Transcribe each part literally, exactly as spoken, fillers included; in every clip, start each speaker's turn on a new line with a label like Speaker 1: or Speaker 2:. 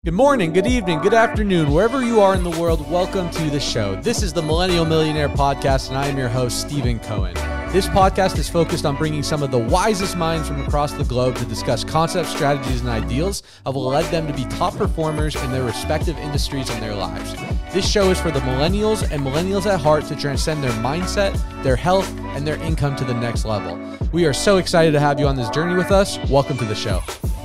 Speaker 1: Good morning, good evening, good afternoon, wherever you are in the world, welcome to the show. This is the Millennial Millionaire Podcast, and I am your host, Stephen Cohen. This podcast is focused on bringing some of the wisest minds from across the globe to discuss concepts, strategies, and ideals that will lead them to be top performers in their respective industries and their lives. This show is for the millennials and millennials at heart to transcend their mindset, their health, and their income to the next level. We are so excited to have you on this journey with us. Welcome to the show.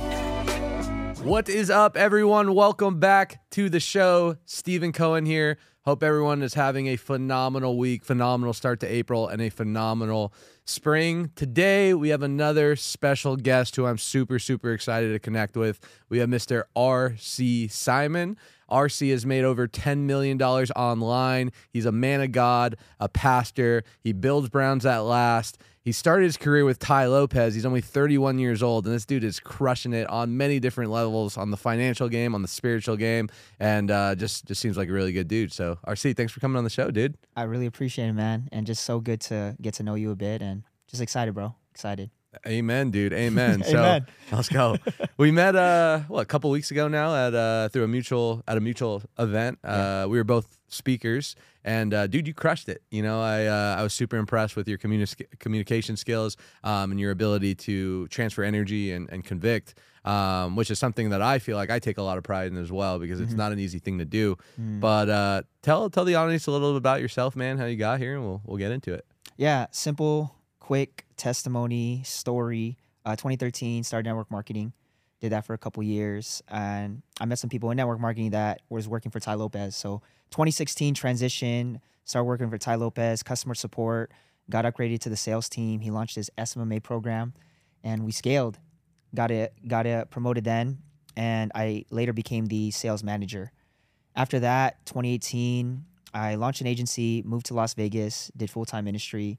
Speaker 1: What is up, everyone? Welcome back to the show. Stephen Cohen here. Hope everyone is having a phenomenal week, phenomenal start to April, and a phenomenal spring. Today, we have another special guest who I'm super, super excited to connect with. We have Mister R C Simon. R C has made over ten million dollars online. He's a man of God, a pastor. He builds Browns at last. He started his career with Tai Lopez. He's only thirty-one years old, and this dude is crushing it on many different levels, on the financial game, on the spiritual game, and uh, just, just seems like a really good dude. So, R C, thanks for coming on the show, dude.
Speaker 2: I really appreciate it, man, and just so good to get to know you a bit, and just excited, bro. Excited.
Speaker 1: Amen, dude. Amen.
Speaker 2: Amen.
Speaker 1: So let's go. We met uh what a couple weeks ago now at uh through a mutual at a mutual event. Uh, yeah. We were both speakers, and uh, dude, you crushed it. You know, I uh, I was super impressed with your communi- communication skills um, and your ability to transfer energy and, and convict, um, which is something that I feel like I take a lot of pride in as well, because it's mm-hmm. not an easy thing to do. Mm. But uh, tell tell the audience a little bit about yourself, man. How you got here, and we'll we'll get into it.
Speaker 2: Yeah, simple. Quick testimony story. Uh, twenty thirteen, started network marketing. Did that for a couple years, and I met some people in network marketing that was working for Tai Lopez. So twenty sixteen transition, started working for Tai Lopez, customer support. Got upgraded to the sales team. He launched his S M M A program, and we scaled. Got it, got it promoted then, and I later became the sales manager. After that, twenty eighteen, I launched an agency, moved to Las Vegas, did full time ministry.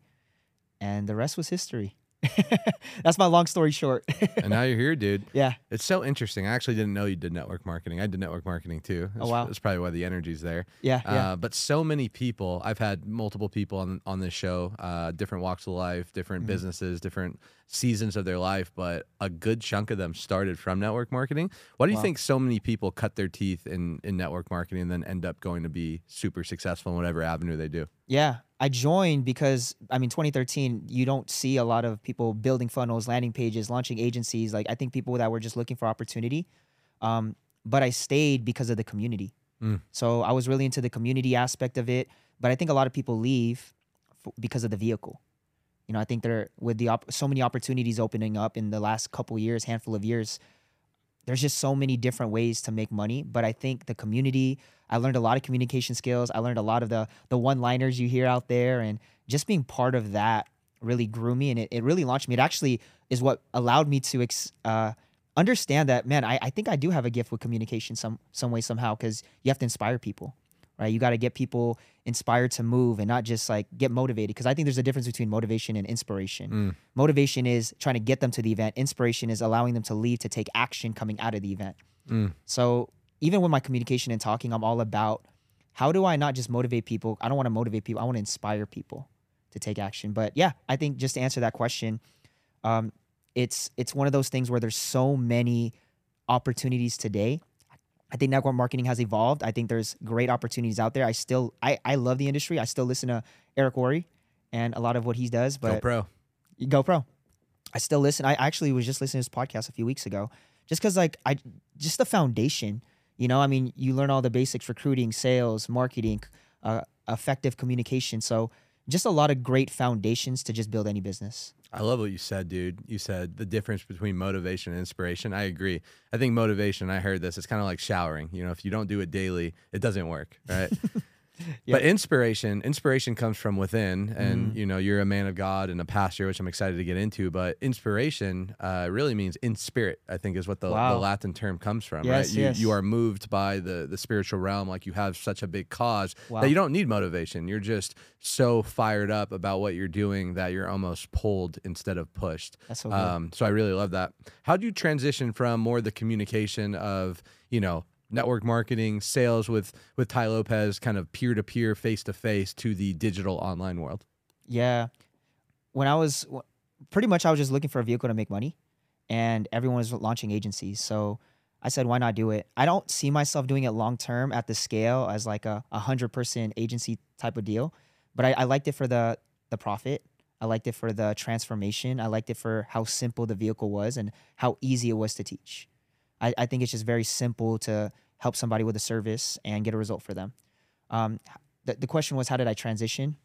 Speaker 2: And the rest was history. That's my long story short.
Speaker 1: And now you're here, dude.
Speaker 2: Yeah.
Speaker 1: It's so interesting. I actually didn't know you did network marketing. I did network marketing too. That's,
Speaker 2: oh, wow.
Speaker 1: That's probably why the energy's there.
Speaker 2: Yeah, yeah.
Speaker 1: Uh, but so many people, I've had multiple people on, on this show, uh, different walks of life, different mm-hmm. businesses, different seasons of their life, but a good chunk of them started from network marketing. Why do you wow. think so many people cut their teeth in, in network marketing and then end up going to be super successful in whatever avenue they do?
Speaker 2: Yeah. I joined because, I mean, twenty thirteen, you don't see a lot of people building funnels, landing pages, launching agencies. Like, I think people that were just looking for opportunity. Um, but I stayed because of the community. Mm. So I was really into the community aspect of it. But I think a lot of people leave f- because of the vehicle. You know, I think there, with the op- so many opportunities opening up in the last couple years, handful of years, there's just so many different ways to make money. But I think the community, I learned a lot of communication skills. I learned a lot of the the one-liners you hear out there. And just being part of that really grew me. And it, it really launched me. It actually is what allowed me to ex, uh, understand that, man, I, I think I do have a gift with communication some some way, somehow, because you have to inspire people, right? You got to get people inspired to move and not just like get motivated. Because I think there's a difference between motivation and inspiration. Mm. Motivation is trying to get them to the event. Inspiration is allowing them to leave to take action coming out of the event. Mm. So even with my communication and talking, I'm all about how do I not just motivate people? I don't want to motivate people. I want to inspire people to take action. But yeah, I think just to answer that question, um, it's it's one of those things where there's so many opportunities today. I think network marketing has evolved. I think there's great opportunities out there. I still, I, I love the industry. I still listen to Eric Worre and a lot of what he does. But
Speaker 1: GoPro.
Speaker 2: GoPro. I still listen. I actually was just listening to his podcast a few weeks ago, just because like I, just the foundation. You know, I mean, you learn all the basics: recruiting, sales, marketing, uh, effective communication. So just a lot of great foundations to just build any business.
Speaker 1: I love what you said, dude. You said the difference between motivation and inspiration. I agree. I think motivation, I heard this, it's kind of like showering. You know, if you don't do it daily, it doesn't work, right? Yep. But inspiration, inspiration comes from within, and mm. you know, you're a man of God and a pastor, which I'm excited to get into. But inspiration uh, really means in spirit, I think, is what the, wow. the Latin term comes from,
Speaker 2: yes,
Speaker 1: right? You,
Speaker 2: yes.
Speaker 1: you are moved by the the spiritual realm, like you have such a big cause
Speaker 2: wow.
Speaker 1: that you don't need motivation. You're just so fired up about what you're doing that you're almost pulled instead of pushed.
Speaker 2: That's so good.
Speaker 1: Um, so I really love that. How do you transition from more the communication of, you know, network marketing, sales with with Tai Lopez, kind of peer-to-peer, face-to-face, to the digital online world?
Speaker 2: Yeah. When I was, pretty much I was just looking for a vehicle to make money, and everyone was launching agencies. So I said, why not do it? I don't see myself doing it long term at the scale as like a a hundred person agency type of deal, but I, I liked it for the the profit. I liked it for the transformation. I liked it for how simple the vehicle was and how easy it was to teach. I, I think it's just very simple to help somebody with a service and get a result for them. Um, the, the question was, how did I transition?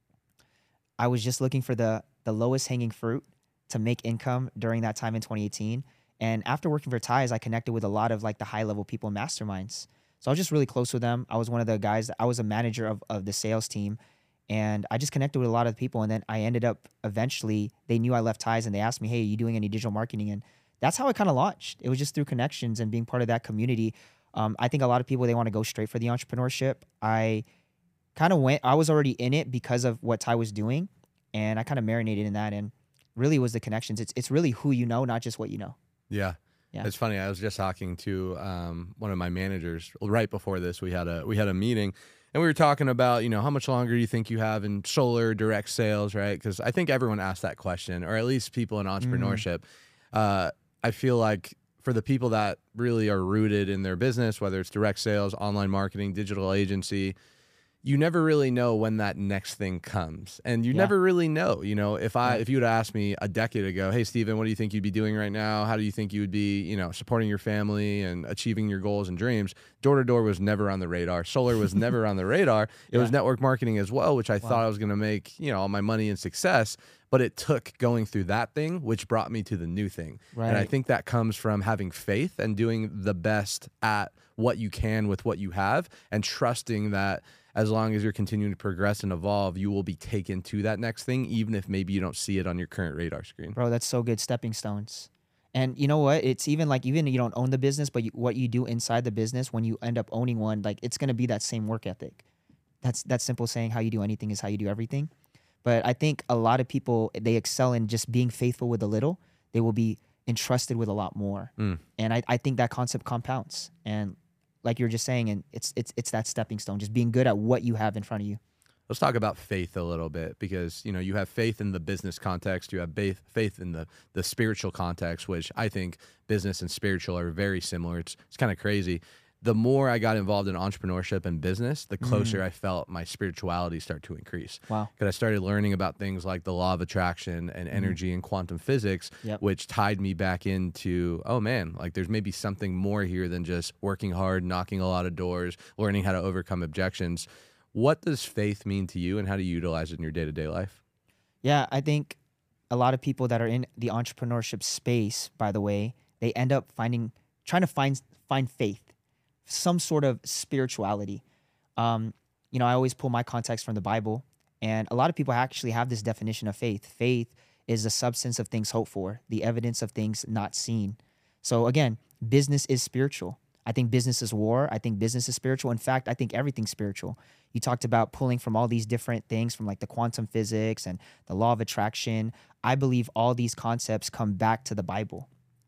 Speaker 2: I was just looking for the the lowest hanging fruit to make income during that time in twenty eighteen. And after working for Ties, I connected with a lot of like the high level people in masterminds. So I was just really close with them. I was one of the guys, I was a manager of, of the sales team. And I just connected with a lot of people. And then I ended up eventually, they knew I left Ties and they asked me, hey, are you doing any digital marketing? And that's how it kind of launched. It was just through connections and being part of that community. Um, I think a lot of people, they want to go straight for the entrepreneurship. I kind of went, I was already in it because of what Ty was doing. And I kind of marinated in that. And really it was the connections. It's it's really who you know, not just what you know.
Speaker 1: Yeah.
Speaker 2: Yeah.
Speaker 1: It's funny. I was just talking to um, one of my managers right before this. We had a we had a meeting, and we were talking about, you know, how much longer do you think you have in solar direct sales, right? Because I think everyone asked that question, or at least people in entrepreneurship. Mm. Uh, I feel like for the people that really are rooted in their business, whether it's direct sales, online marketing, digital agency, you never really know when that next thing comes. And you yeah. never really know, you know, if I, yeah. if you would ask me a decade ago, hey, Steven, what do you think you'd be doing right now? How do you think you would be, you know, supporting your family and achieving your goals and dreams? Door to door was never on the radar. Solar was never on the radar. It yeah. was network marketing as well, which I wow. thought I was going to make, you know, all my money and success. But it took going through that thing, which brought me to the new thing. Right. And I think that comes from having faith and doing the best at what you can with what you have, and trusting that as long as you're continuing to progress and evolve, you will be taken to that next thing, even if maybe you don't see it on your current radar screen.
Speaker 2: Bro, that's so good. Stepping stones. And you know what? It's even like, even you don't own the business, but you, what you do inside the business, when you end up owning one, like it's going to be that same work ethic. That's that simple saying, how you do anything is how you do everything. But I think a lot of people, they excel in just being faithful with a little. They will be entrusted with a lot more. Mm. And I, I think that concept compounds. And like you were just saying, and it's it's it's that stepping stone, just being good at what you have in front of you.
Speaker 1: Let's talk about faith a little bit, because, you know, you have faith in the business context, you have faith faith in the the spiritual context, which I think business and spiritual are very similar. It's it's kind of crazy. The more I got involved in entrepreneurship and business, the closer mm. I felt my spirituality start to increase.
Speaker 2: Wow.
Speaker 1: Because I started learning about things like the law of attraction and energy mm. and quantum physics, yep. which tied me back into, oh man, like there's maybe something more here than just working hard, knocking a lot of doors, learning how to overcome objections. What does faith mean to you, and how do you utilize it in your day-to-day life?
Speaker 2: Yeah, I think a lot of people that are in the entrepreneurship space, by the way, they end up finding, trying to find find faith, some sort of spirituality. Um, you know, I always pull my context from the Bible, and a lot of people actually have this definition of faith. Faith is the substance of things hoped for, the evidence of things not seen. So again, business is spiritual. I think business is war. I think business is spiritual. In fact, I think everything's spiritual. You talked about pulling from all these different things, from like the quantum physics and the law of attraction. I believe all these concepts come back to the Bible.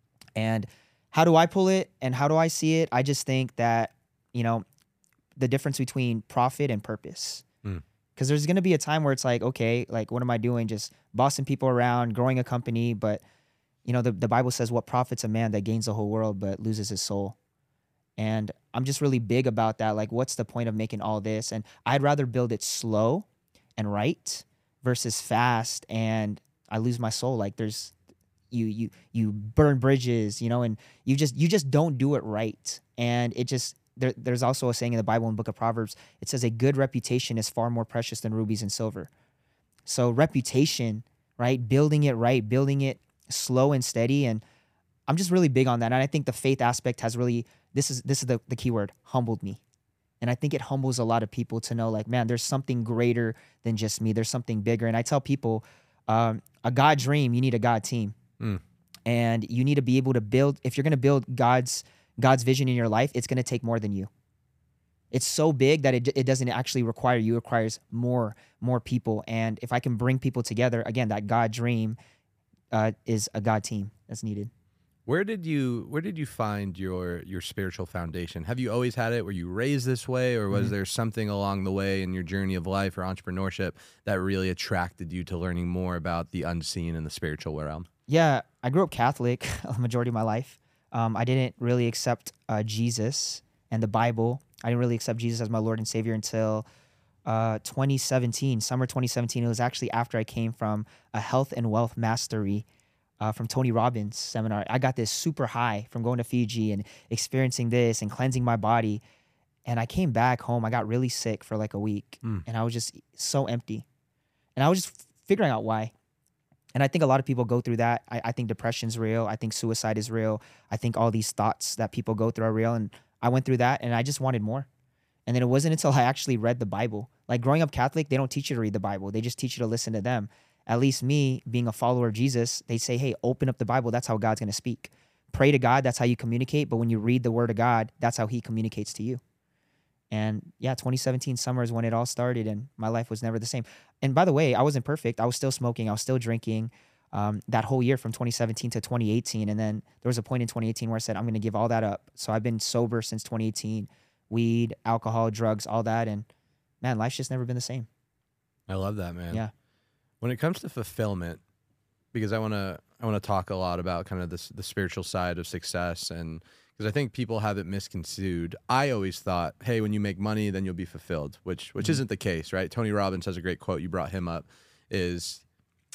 Speaker 2: And how do I pull it and how do I see it? I just think that, you know, the difference between profit and purpose. Mm. Because there's going to be a time where it's like, okay, like, what am I doing? Just bossing people around, growing a company. But, you know, the, the Bible says, what profits a man that gains the whole world but loses his soul? And I'm just really big about that. Like, what's the point of making all this? And I'd rather build it slow and right versus fast and I lose my soul. Like, there's, you you you burn bridges, you know, and you just you just don't do it right. And it just, there, there's also a saying in the Bible, in the book of Proverbs, it says a good reputation is far more precious than rubies and silver. So reputation, right? Building it right, building it slow and steady. And I'm just really big on that. And I think the faith aspect has really, this is this is the, the key word, humbled me. And I think it humbles a lot of people to know, like, man, there's something greater than just me. There's something bigger. And I tell people, um, a God dream, you need a God team. Mm. And you need to be able to build, if you're going to build God's God's vision in your life, it's going to take more than you. It's so big that it it doesn't actually require you. It requires more, more people. And if I can bring people together, again, that God dream uh, is a God team that's needed.
Speaker 1: Where did you where did you find your your spiritual foundation? Have you always had it? Were you raised this way, or was mm-hmm. there something along the way in your journey of life or entrepreneurship that really attracted you to learning more about the unseen and the spiritual realm?
Speaker 2: Yeah, I grew up Catholic a majority of my life. Um, I didn't really accept uh, Jesus and the Bible. I didn't really accept Jesus as my Lord and Savior until uh, twenty seventeen, summer twenty seventeen. It was actually after I came from a health and wealth mastery uh, from Tony Robbins seminar. I got this super high from going to Fiji and experiencing this and cleansing my body. And I came back home. I got really sick for like a week,
Speaker 1: Mm.
Speaker 2: and I was just so empty. And I was just figuring out why. And I think a lot of people go through that. I, I think depression's real. I think suicide is real. I think all these thoughts that people go through are real. And I went through that, and I just wanted more. And then it wasn't until I actually read the Bible. Like growing up Catholic, they don't teach you to read the Bible. They just teach you to listen to them. At least me, being a follower of Jesus, they say, hey, open up the Bible. That's how God's going to speak. Pray to God. That's how you communicate. But when you read the word of God, that's how he communicates to you. And yeah, twenty seventeen summer is when it all started, and my life was never the same. And by the way, I wasn't perfect. I was still smoking. I was still drinking um, that whole year from twenty seventeen to twenty eighteen. And then there was a point in twenty eighteen where I said, I'm going to give all that up. So I've been sober since twenty eighteen, weed, alcohol, drugs, all that. And man, life's just never been the same.
Speaker 1: I love that, man.
Speaker 2: Yeah.
Speaker 1: When it comes to fulfillment, because I want to I want to talk a lot about kind of this the spiritual side of success, and because I think people have it misconstrued. I always thought, hey, when you make money, then you'll be fulfilled, which which
Speaker 2: Mm-hmm.
Speaker 1: isn't the case, right? Tony Robbins has a great quote. You brought him up, is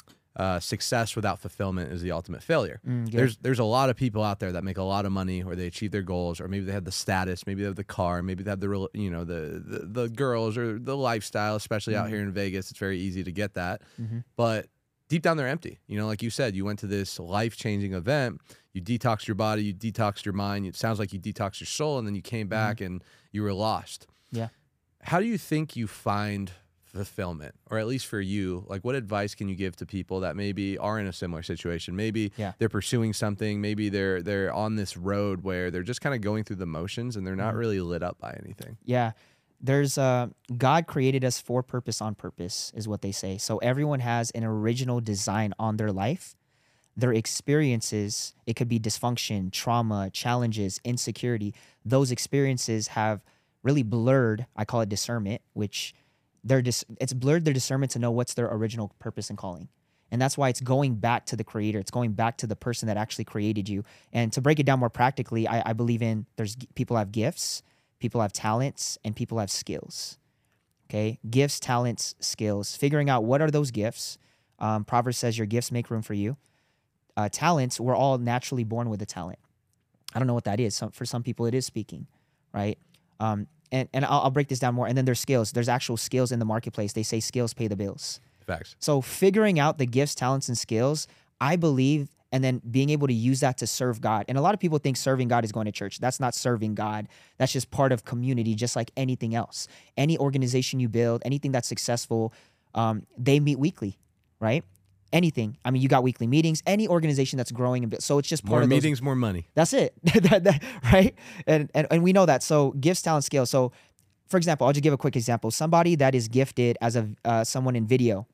Speaker 1: uh, success without fulfillment is the ultimate failure.
Speaker 2: Mm, good.
Speaker 1: There's there's a lot of people out there that make a lot of money, or they achieve their goals, or maybe they have the status, maybe they have the car, maybe they have the real, you know, the the, the girls or the lifestyle, especially out
Speaker 2: Mhm.
Speaker 1: here in Vegas. It's very easy to get that,
Speaker 2: Mhm.
Speaker 1: but deep down they're empty. You know, like you said, you went to this life-changing event, you detoxed your body, you detoxed your mind. It sounds like you detoxed your soul, and then you came back and you were lost.
Speaker 2: Yeah.
Speaker 1: How do you think you find fulfillment, or at least for you? Like, what advice can you give to people that maybe are in a similar situation? Maybe
Speaker 2: Yeah.
Speaker 1: they're pursuing something, maybe they're they're on this road where they're just kind of going through the motions and they're not
Speaker 2: Mhm.
Speaker 1: really lit up by anything.
Speaker 2: Yeah. There's uh God created us for purpose on purpose is what they say. So everyone has an original design on their life. Their experiences, it could be dysfunction, trauma, challenges, insecurity. Those experiences have really blurred, I call it discernment, which they're dis- it's blurred their discernment to know what's their original purpose and calling. And that's why it's going back to the creator. It's going back to the person that actually created you. And to break it down more practically, I, I believe in there's g- people have gifts, people have talents, and people have skills. Okay, gifts, talents, skills. Figuring out what are those gifts. Um, Proverbs says your gifts make room for you. Uh, talents, we're all naturally born with a talent. I don't know what that is. Some, for some people, it is speaking, right? Um, and and I'll, I'll break this down more. And then there's skills. There's actual skills in the marketplace. They say skills pay the bills.
Speaker 1: Facts.
Speaker 2: So figuring out the gifts, talents, and skills, I believe, and then being able to use that to serve God. And a lot of people think serving God is going to church. That's not serving God. That's just part of community, just like anything else. Any organization you build, anything that's successful, um, they meet weekly, right? Anything. I mean, you got weekly meetings. Any organization that's growing, and so it's just part
Speaker 1: More
Speaker 2: of those-
Speaker 1: meetings, more money.
Speaker 2: That's it, That- that- right? And, and and we know that. So gifts, talent, skills. So, for example, I'll just give a quick example. Somebody that is gifted as a uh, someone in video,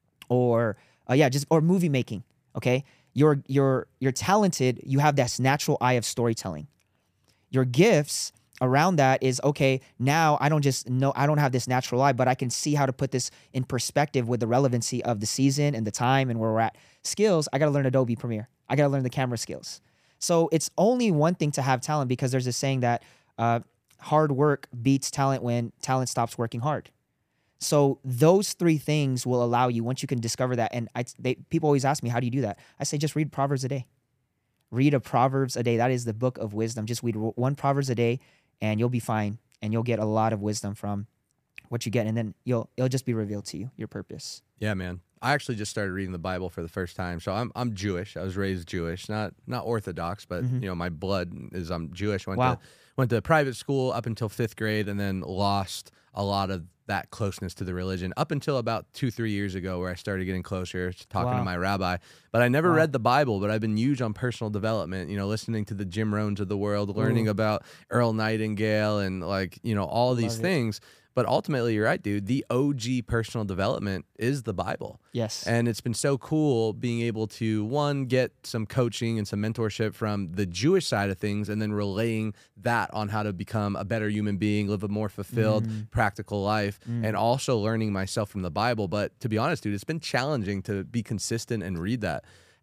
Speaker 2: or uh, yeah, just or movie making. Okay, you're you're you're talented. You have this natural eye of storytelling. Your gifts around that is okay. Now I don't just know I don't have this natural eye, but I can see how to put this in perspective with the relevancy of the season and the time and where we're at. Skills, I got to learn Adobe Premiere. I got to learn the camera skills. So it's only one thing to have talent, because there's this saying that uh, hard work beats talent when talent stops working hard. So those three things will allow you, once you can discover that. And I, they, people always ask me, how do you do that? I say, just read Proverbs a day. Read a Proverbs a day. That is the book of wisdom. Just read one Proverbs a day, and you'll be fine. And you'll get a lot of wisdom from what you get. And then you'll it'll just be revealed to you, your purpose.
Speaker 1: Yeah, man. I actually just started reading the Bible for the first time. So I'm I'm Jewish. I was raised Jewish, not not Orthodox, but
Speaker 2: Mhm.
Speaker 1: you know, my blood is I'm Jewish. Went
Speaker 2: Wow.
Speaker 1: to went to private school up until fifth grade, and then lost a lot of that closeness to the religion up until about two, three years ago, where I started getting closer to talking
Speaker 2: Wow.
Speaker 1: to my rabbi. But I never
Speaker 2: Wow.
Speaker 1: read the Bible, but I've been huge on personal development, you know, listening to the Jim Rohns of the world, learning
Speaker 2: Ooh.
Speaker 1: about Earl Nightingale and like, you know, all these
Speaker 2: Love it.
Speaker 1: things. But ultimately, you're right, dude. The O G personal development is the Bible.
Speaker 2: Yes.
Speaker 1: And it's been so cool being able to, one, get some coaching and some mentorship from the Jewish side of things, and then relaying that on how to become a better human being, live a more fulfilled,
Speaker 2: Mm.
Speaker 1: practical life,
Speaker 2: Mm.
Speaker 1: and also learning myself from the Bible. But to be honest, dude, it's been challenging to be consistent and read that.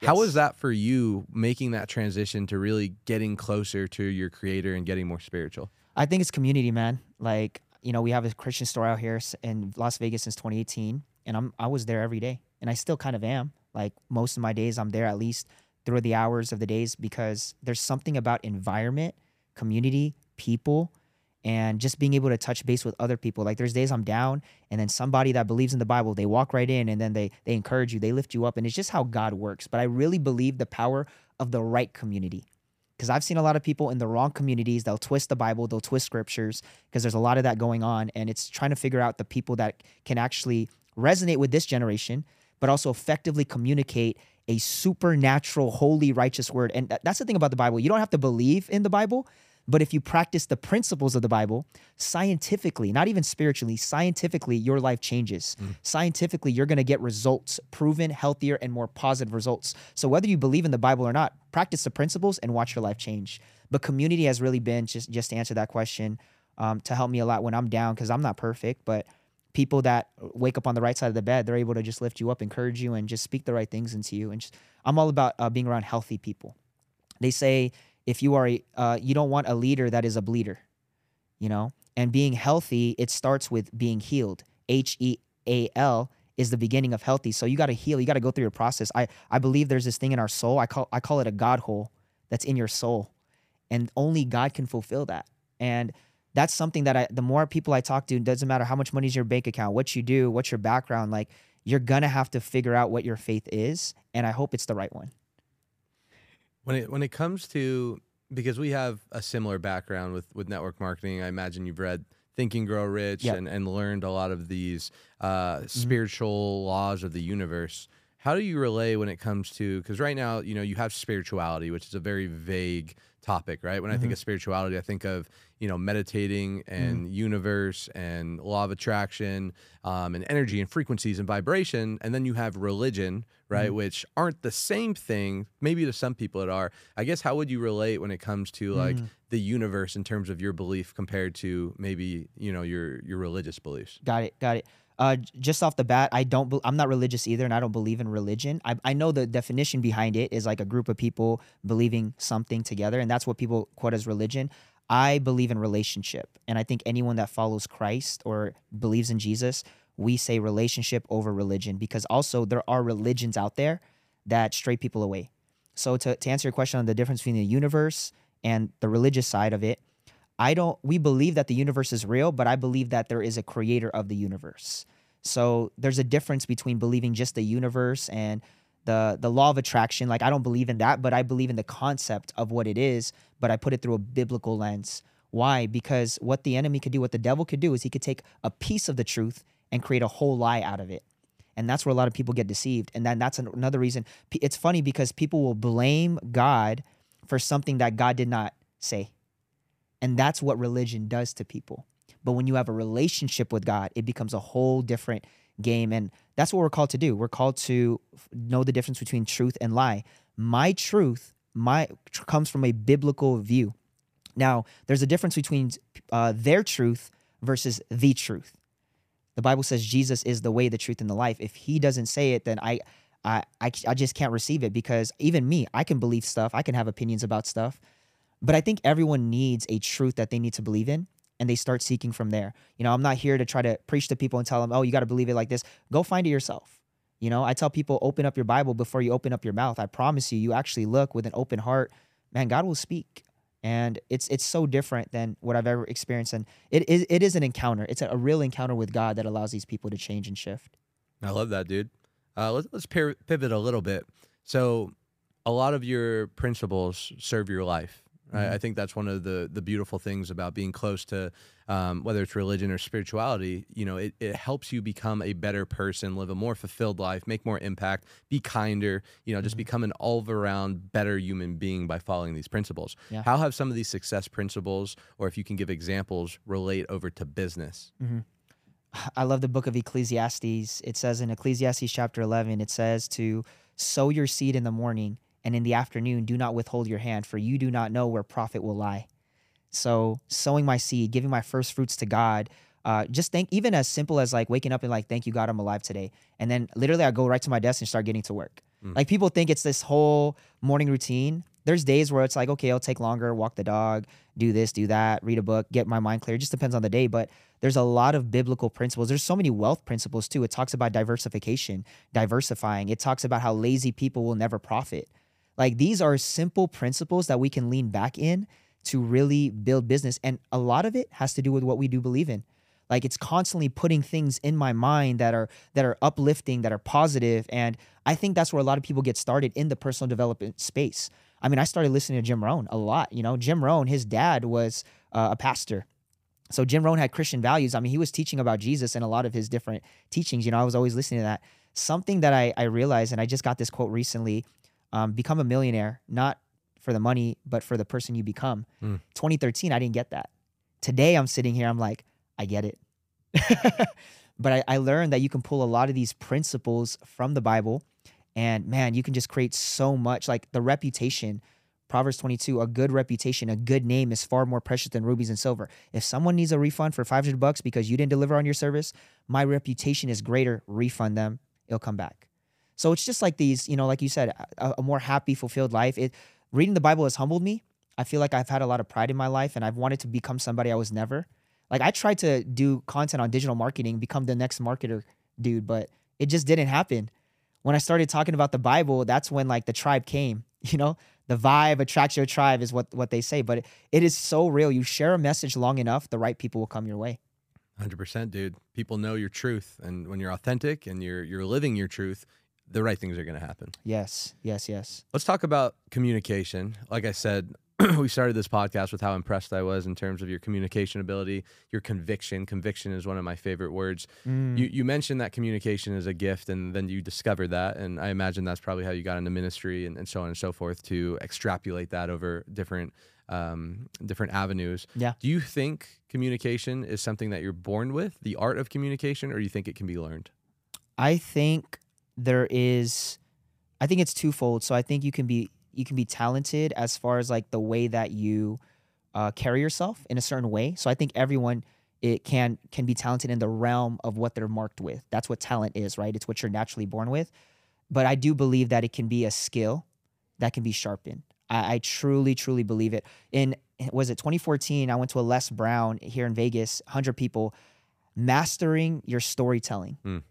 Speaker 1: How was
Speaker 2: Yes.
Speaker 1: that for you, making that transition to really getting closer to your creator and getting more spiritual?
Speaker 2: I think it's community, man. Like, you know, we have a Christian store out here s- in Las Vegas since twenty eighteen, and I'm I was there every day, and I still kind of am. Like most of my days, I'm there at least through the hours of the days because there's something about environment, community, people, and just being able to touch base with other people. Like there's days I'm down, and then somebody that believes in the Bible, they walk right in, and then they they encourage you, they lift you up, and it's just how God works. But I really believe the power of the right community. Because I've seen a lot of people in the wrong communities, they'll twist the Bible, they'll twist scriptures, because there's a lot of that going on. And it's trying to figure out the people that can actually resonate with this generation, but also effectively communicate a supernatural, holy, righteous word. And that- that's the thing about the Bible. You don't have to believe in the Bible, but if you practice the principles of the Bible scientifically, not even spiritually, scientifically, your life changes.
Speaker 1: Mm.
Speaker 2: Scientifically, you're going to get results, proven, healthier, and more positive results. So whether you believe in the Bible or not, practice the principles and watch your life change. But community has really been, just, just to answer that question, um, to help me a lot when I'm down, because I'm not perfect, but people that wake up on the right side of the bed, they're able to just lift you up, encourage you, and just speak the right things into you. And just, I'm all about uh, being around healthy people. They say, if you are, a, uh, you don't want a leader that is a bleeder, you know, and being healthy, it starts with being healed. H E A L is the beginning of healthy. So you got to heal. You got to go through your process. I, I believe there's this thing in our soul. I call, I call it a God hole that's in your soul, and only God can fulfill that. And that's something that I, the more people I talk to, it doesn't matter how much money's in your bank account, what you do, what's your background, like you're going to have to figure out what your faith is. And I hope it's the right one.
Speaker 1: When it when it comes to, because we have a similar background with, with network marketing, I imagine you've read Think and Grow Rich
Speaker 2: Yep.
Speaker 1: and, and learned a lot of these uh,
Speaker 2: Mm-hmm.
Speaker 1: spiritual laws of the universe. How do you relay when it comes to, because right now, you know, you have spirituality, which is a very vague topic, right? When I think
Speaker 2: Mm-hmm.
Speaker 1: of spirituality, I think of, you know, meditating and universe and law of attraction um, and energy and frequencies and vibration. And then you have religion, right?
Speaker 2: Mm-hmm.
Speaker 1: Which aren't the same thing. Maybe to some people it are. I guess how would you relate when it comes to like
Speaker 2: Mm.
Speaker 1: the universe in terms of your belief compared to maybe, you know, your, your religious beliefs?
Speaker 2: Got it. Got it. Uh, j- just off the bat, I don't. Be- I'm not religious either, and I don't believe in religion. I, I know the definition behind it is like a group of people believing something together, and that's what people quote as religion. I believe in relationship, and I think anyone that follows Christ or believes in Jesus, we say relationship over religion, because also there are religions out there that stray people away. So to to answer your question on the difference between the universe and the religious side of it, I don't, we believe that the universe is real, but I believe that there is a creator of the universe. So there's a difference between believing just the universe and the the law of attraction. Like I don't believe in that, but I believe in the concept of what it is, but I put it through a biblical lens. Why? Because what the enemy could do, what the devil could do is he could take a piece of the truth and create a whole lie out of it. And that's where a lot of people get deceived. And then that's an- another reason. P- It's funny because people will blame God for something that God did not say. And that's what religion does to people. But when you have a relationship with God, it becomes a whole different game. And that's what we're called to do. We're called to f- know the difference between truth and lie. My truth my tr- comes from a biblical view. Now, there's a difference between uh, their truth versus the truth. The Bible says Jesus is the way, the truth, and the life. If he doesn't say it, then I, I, I, I just can't receive it, because even me, I can believe stuff. I can have opinions about stuff. But I think everyone needs a truth that they need to believe in, and they start seeking from there. You know, I'm not here to try to preach to people and tell them, oh, you got to believe it like this. Go find it yourself. You know, I tell people, open up your Bible before you open up your mouth. I promise you, you actually look with an open heart, man, God will speak. And it's it's so different than what I've ever experienced. And it is it is an encounter. It's a, a real encounter with God that allows these people to change and shift.
Speaker 1: I love that, dude. Uh, let's let's par- pivot a little bit. So, a lot of your principles serve your life. Right?
Speaker 2: Mhm.
Speaker 1: I think that's one of the the beautiful things about being close to um, whether it's religion or spirituality. You know, it, it helps you become a better person, live a more fulfilled life, make more impact, be kinder. You know, just
Speaker 2: Mhm.
Speaker 1: become an all around better human being by following these principles.
Speaker 2: Yeah.
Speaker 1: How have some of these success principles, or if you can give examples, relate over to business?
Speaker 2: Mhm. I love the book of Ecclesiastes. It says in Ecclesiastes chapter eleven, it says to sow your seed in the morning, and in the afternoon do not withhold your hand, for you do not know where profit will lie. So sowing my seed, giving my first fruits to God, uh, just think, even as simple as like waking up and like, thank you, God, I'm alive today. And then literally I go right to my desk and start getting to work. Mm. Like people think it's this whole morning routine. There's days where it's like, okay, I'll take longer, walk the dog, do this, do that, read a book, get my mind clear. It just depends on the day. But there's a lot of biblical principles. There's so many wealth principles too. It talks about diversification, diversifying. It talks about how lazy people will never profit. Like these are simple principles that we can lean back in to really build business. And a lot of it has to do with what we do believe in. Like it's constantly putting things in my mind that are that are uplifting, that are positive. And I think that's where a lot of people get started in the personal development space. I mean, I started listening to Jim Rohn a lot. You know, Jim Rohn, his dad was uh, a pastor. So Jim Rohn had Christian values. I mean, he was teaching about Jesus and a lot of his different teachings. You know, I was always listening to that. Something that I, I realized, and I just got this quote recently, um, become a millionaire, not for the money, but for the person you become. Mm. twenty thirteen, I didn't get that. Today, I'm sitting here, I'm like, I get it. But I, I learned that you can pull a lot of these principles from the Bible, and man, you can just create so much. Like the reputation, Proverbs twenty-two, a good reputation, a good name is far more precious than rubies and silver. If someone needs a refund for five hundred bucks because you didn't deliver on your service, my reputation is greater. Refund them. It'll come back. So it's just like these, you know, like you said, a, a more happy, fulfilled life. It, reading the Bible has humbled me. I feel like I've had a lot of pride in my life, and I've wanted to become somebody I was never. Like I tried to do content on digital marketing, become the next marketer dude, but it just didn't happen. When I started talking about the Bible, that's when like the tribe came, you know, the vibe attracts your tribe is what, what they say, but it, it is so real. You share a message long enough, the right people will come your way.
Speaker 1: one hundred percent, dude. People know your truth. And when you're authentic and you're, you're living your truth, the right things are going to happen.
Speaker 2: Yes, yes, yes.
Speaker 1: Let's talk about communication. Like I said, we started this podcast with how impressed I was in terms of your communication ability, your conviction. Conviction is one of my favorite words. Mm. You you mentioned that communication is a gift, and then you discovered that. And I imagine that's probably how you got into ministry and, and so on and so forth, to extrapolate that over different um, different avenues.
Speaker 2: Yeah.
Speaker 1: Do you think communication is something that you're born with, the art of communication, or do you think it can be learned?
Speaker 2: I think there is, I think it's twofold. So I think you can be you can be talented as far as like the way that you uh, carry yourself in a certain way. So I think everyone it can can be talented in the realm of what they're marked with. That's what talent is, right? It's what you're naturally born with. But I do believe that it can be a skill that can be sharpened. I, I truly, truly believe it. In, was it twenty fourteen, I went to a Les Brown here in Vegas, one hundred people, mastering your storytelling. Mm.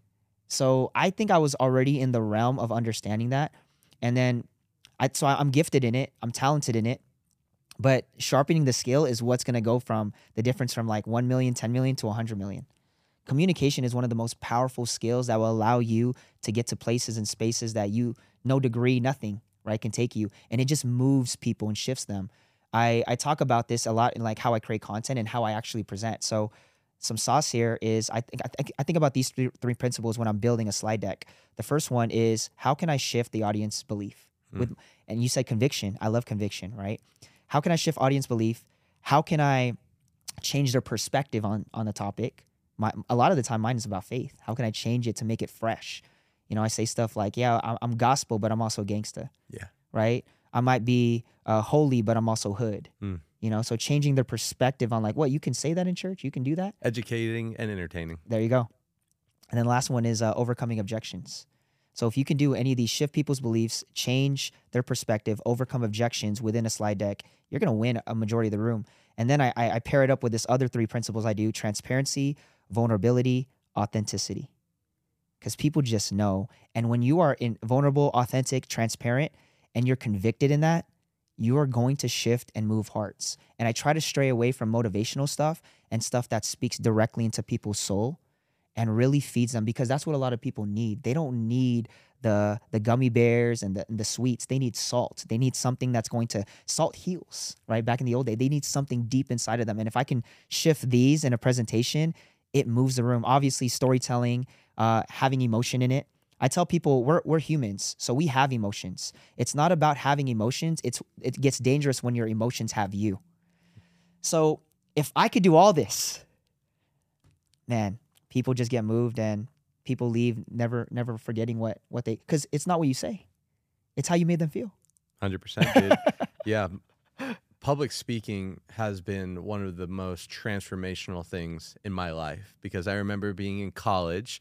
Speaker 2: So I think I was already in the realm of understanding that. And then I, so I'm gifted in it. I'm talented in it. But sharpening the skill is what's going to go from the difference from like one million, ten million to one hundred million. Communication is one of the most powerful skills that will allow you to get to places and spaces that you, no degree, nothing, right, can take you. And it just moves people and shifts them. I, I talk about this a lot in like how I create content and how I actually present. So some sauce here is I think I, th- I think about these three, three principles when I'm building a slide deck. The first one is, how can I shift the audience belief? Mm. With, and you said conviction. I love conviction, right? How can I shift audience belief? How can I change their perspective on, on the topic? My, a lot of the time, mine is about faith. How can I change it to make it fresh? You know, I say stuff like, yeah, I'm, I'm gospel, but I'm also gangsta.
Speaker 1: Yeah.
Speaker 2: Right? I might be uh, holy, but I'm also hood. Mm. You know, so changing their perspective on like, what, you can say that in church? You can do that?
Speaker 1: Educating and entertaining.
Speaker 2: There you go. And then the last one is uh, overcoming objections. So if you can do any of these, shift people's beliefs, change their perspective, overcome objections within a slide deck, you're going to win a majority of the room. And then I, I, I pair it up with this other three principles I do: transparency, vulnerability, authenticity. Because people just know. And when you are in vulnerable, authentic, transparent, and you're convicted in that, you are going to shift and move hearts. And I try to stray away from motivational stuff and stuff that speaks directly into people's soul and really feeds them, because that's what a lot of people need. They don't need the the gummy bears and the, and the sweets. They need salt. They need something that's going to, salt heals, right? Back in the old day, they need something deep inside of them. And if I can shift these in a presentation, it moves the room. Obviously, storytelling, uh, having emotion in it. I tell people we're we're humans, so we have emotions. It's not about having emotions. It's it gets dangerous when your emotions have you. So if I could do all this, man, people just get moved and people leave never never forgetting what what they, because it's not what you say, it's how you made them feel.
Speaker 1: one hundred percent, dude. Yeah. Public speaking has been one of the most transformational things in my life, because I remember being in college.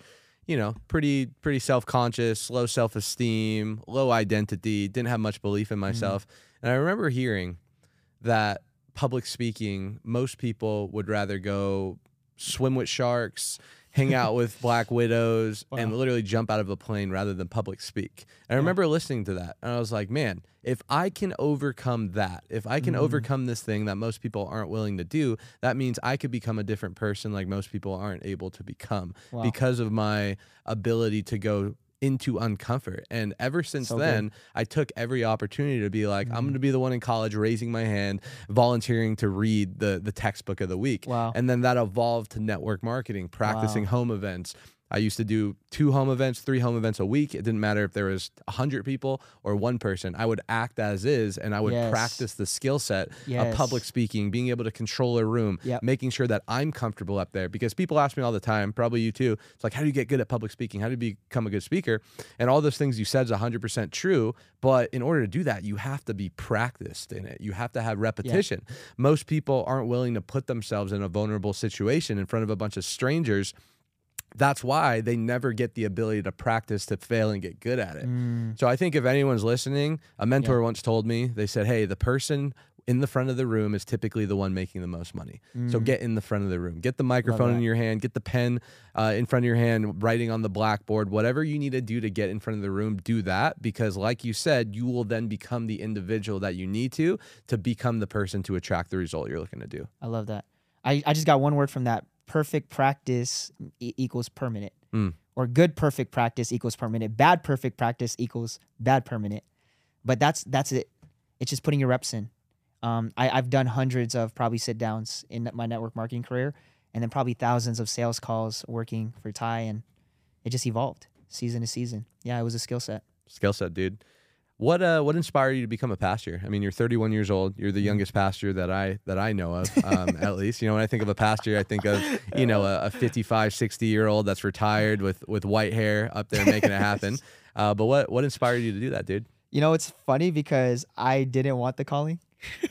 Speaker 1: you know, pretty pretty self-conscious, low self-esteem, low identity, didn't have much belief in myself. Mm-hmm. And I remember hearing that public speaking, most people would rather go swim with sharks, hang out with black widows, wow. and literally jump out of a plane rather than public speak. And I yeah. remember listening to that, and I was like, man, if I can overcome that, if I can mm. overcome this thing that most people aren't willing to do, that means I could become a different person like most people aren't able to become wow. because of my ability to go into uncomfort. And ever since so then, good. I took every opportunity to be like, mm. I'm going to be the one in college raising my hand, volunteering to read the the textbook of the week.
Speaker 2: Wow.
Speaker 1: And then that evolved to network marketing, practicing wow. home events. I used to do two home events, three home events a week. It didn't matter if there was one hundred people or one person. I would act as is, and I would yes. practice the skill set yes. of public speaking, being able to control a room, yep. making sure that I'm comfortable up there. Because people ask me all the time, probably you too, it's like, how do you get good at public speaking? How do you become a good speaker? And all those things you said is one hundred percent true, but in order to do that, you have to be practiced in it. You have to have repetition. Yep. Most people aren't willing to put themselves in a vulnerable situation in front of a bunch of strangers. That's why they never get the ability to practice, to fail, and get good at it. Mm. So I think if anyone's listening, a mentor yeah. once told me, they said, hey, the person in the front of the room is typically the one making the most money. Mm. So get in the front of the room. Get the microphone in your hand. Get the pen uh, in front of your hand, writing on the blackboard. Whatever you need to do to get in front of the room, do that. Because like you said, you will then become the individual that you need to, to become the person to attract the result you're looking to do.
Speaker 2: I love that. I, I just got one word from that. Perfect practice e- equals permanent, mm. or good perfect practice equals permanent. Bad perfect practice equals bad permanent. But that's that's it. It's just putting your reps in. Um, I, I've done hundreds of probably sit downs in my network marketing career, and then probably thousands of sales calls working for Ty, and it just evolved season to season. Yeah, it was a skill set.
Speaker 1: Skill set, dude. What uh what inspired you to become a pastor? I mean, you're thirty-one years old. You're the youngest pastor that I that I know of, um, at least. You know, when I think of a pastor, I think of, you know, a, a fifty-five, sixty year old that's retired with with white hair up there making it happen. Uh, but what what inspired you to do that, dude?
Speaker 2: You know, it's funny because I didn't want the calling.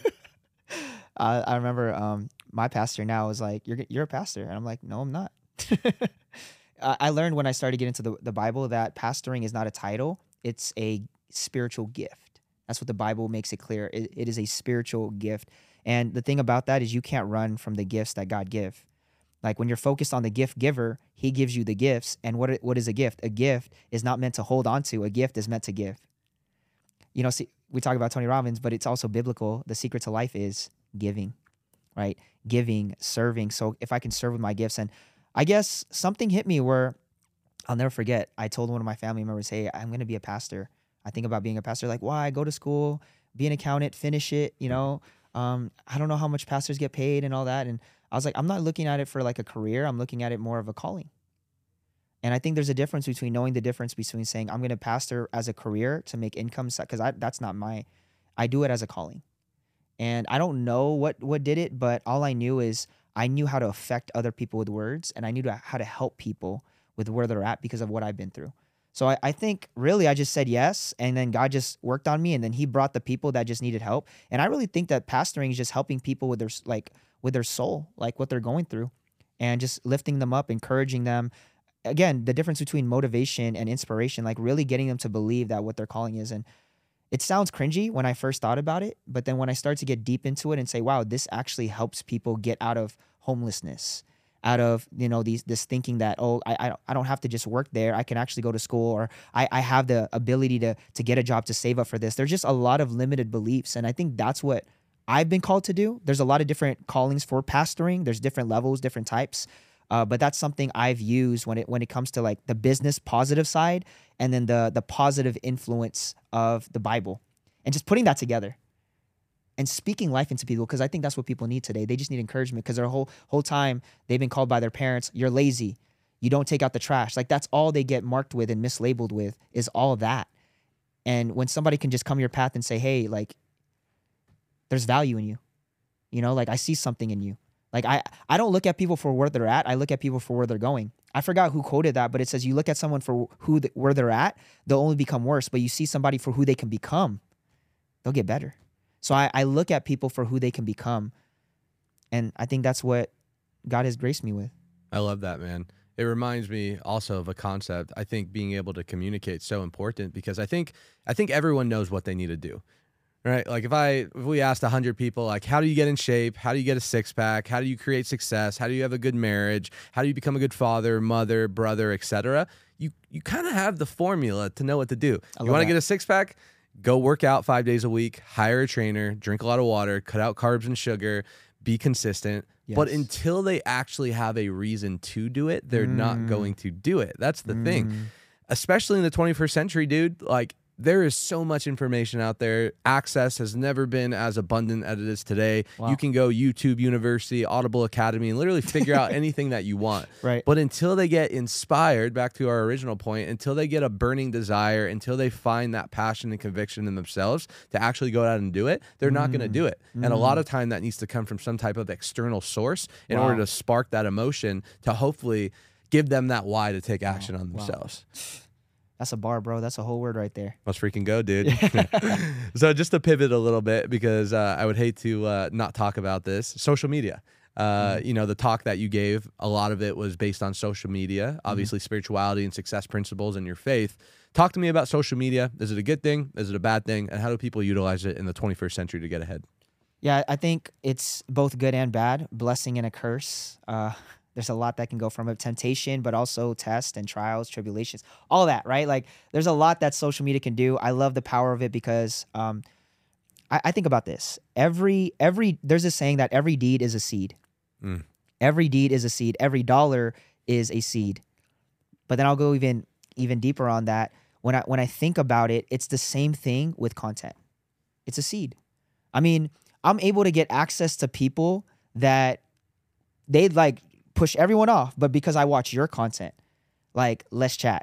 Speaker 2: uh, I remember um, my pastor now was like, "You're you're a pastor," and I'm like, "No, I'm not." uh, I learned when I started getting into the the Bible that pastoring is not a title; it's a spiritual gift. That's what the Bible makes it clear. It, it is a spiritual gift. And the thing about that is you can't run from the gifts that God give. Like when you're focused on the gift giver, he gives you the gifts. And what what is a gift? A gift is not meant to hold on to. A gift is meant to give. You know, see, we talk about Tony Robbins, but it's also biblical. The secret to life is giving, right? Giving, serving. So if I can serve with my gifts, and I guess something hit me where I'll never forget. I told one of my family members, hey, I'm going to be a pastor. I think about being a pastor, like, why? Go to school, be an accountant, finish it, you know. Um, I don't know how much pastors get paid and all that. And I was like, I'm not looking at it for like a career. I'm looking at it more of a calling. And I think there's a difference between knowing the difference between saying I'm going to pastor as a career to make income, because that's not my, I do it as a calling. And I don't know what, what did it, but all I knew is I knew how to affect other people with words, and I knew to, how to help people with where they're at because of what I've been through. So I, I think really I just said yes, and then God just worked on me, and then he brought the people that just needed help. And I really think that pastoring is just helping people with their like with their soul, like what they're going through, and just lifting them up, encouraging them. Again, the difference between motivation and inspiration, like really getting them to believe that what their calling is. And it sounds cringy when I first thought about it, but then when I start to get deep into it and say, wow, this actually helps people get out of homelessness, out of, you know, these this thinking that, oh, I I don't have to just work there. I can actually go to school, or I, I have the ability to to get a job to save up for this. There's just a lot of limited beliefs. And I think that's what I've been called to do. There's a lot of different callings for pastoring. There's different levels, different types. Uh, but that's something I've used when it when it comes to like the business positive side, and then the the positive influence of the Bible, and just putting that together. And speaking life into people, because I think that's what people need today. They just need encouragement, because their whole whole time they've been called by their parents, you're lazy, you don't take out the trash. Like that's all they get marked with and mislabeled with is all of that. And when somebody can just come your path and say, hey, like there's value in you, you know, like I see something in you. Like I, I don't look at people for where they're at. I look at people for where they're going. I forgot who quoted that, but it says you look at someone for who the, where they're at, they'll only become worse. But you see somebody for who they can become, they'll get better. So I, I look at people for who they can become. And I think that's what God has graced me with.
Speaker 1: I love that, man. It reminds me also of a concept. I think being able to communicate is so important because I think I think everyone knows what they need to do. Right? Like if I if we asked a hundred people, like, how do you get in shape? How do you get a six pack? How do you create success? How do you have a good marriage? How do you become a good father, mother, brother, et cetera? You you kind of have the formula to know what to do.
Speaker 2: I
Speaker 1: You want to get a six pack? Go work out five days a week, hire a trainer, drink a lot of water, cut out carbs and sugar, be consistent.
Speaker 2: Yes.
Speaker 1: But until they actually have a reason to do it, they're mm. not going to do it. That's the mm. thing. Especially in the twenty-first century, dude, like there is so much information out there. Access has never been as abundant as it is today. Wow. You can go YouTube University, Audible Academy, and literally figure out anything that you want.
Speaker 2: Right.
Speaker 1: But until they get inspired, back to our original point, until they get a burning desire, until they find that passion and conviction in themselves to actually go out and do it, they're mm. not going to do it. Mm. And a lot of time that needs to come from some type of external source in wow. order to spark that emotion to hopefully give them that why to take action wow. on themselves.
Speaker 2: Wow. That's a bar, bro. That's a whole word right there.
Speaker 1: Let's freaking go, dude. So just to pivot a little bit, because uh, I would hate to uh, not talk about this, social media. Uh, mm-hmm. You know, the talk that you gave, a lot of it was based on social media, obviously mm-hmm. spirituality and success principles and your faith. Talk to me about social media. Is it a good thing? Is it a bad thing? And how do people utilize it in the twenty-first century to get ahead?
Speaker 2: Yeah, I think it's both good and bad, blessing and a curse. Uh There's a lot that can go from a temptation, but also tests and trials, tribulations, all that, right? Like there's a lot that social media can do. I love the power of it because um, I, I think about this. Every, every, there's a saying that every deed is a seed. Mm. Every deed is a seed. Every dollar is a seed. But then I'll go even, even deeper on that. When I, when I think about it, it's the same thing with content. It's a seed. I mean, I'm able to get access to people that they'd like, push everyone off, but because I watch your content, like let's chat.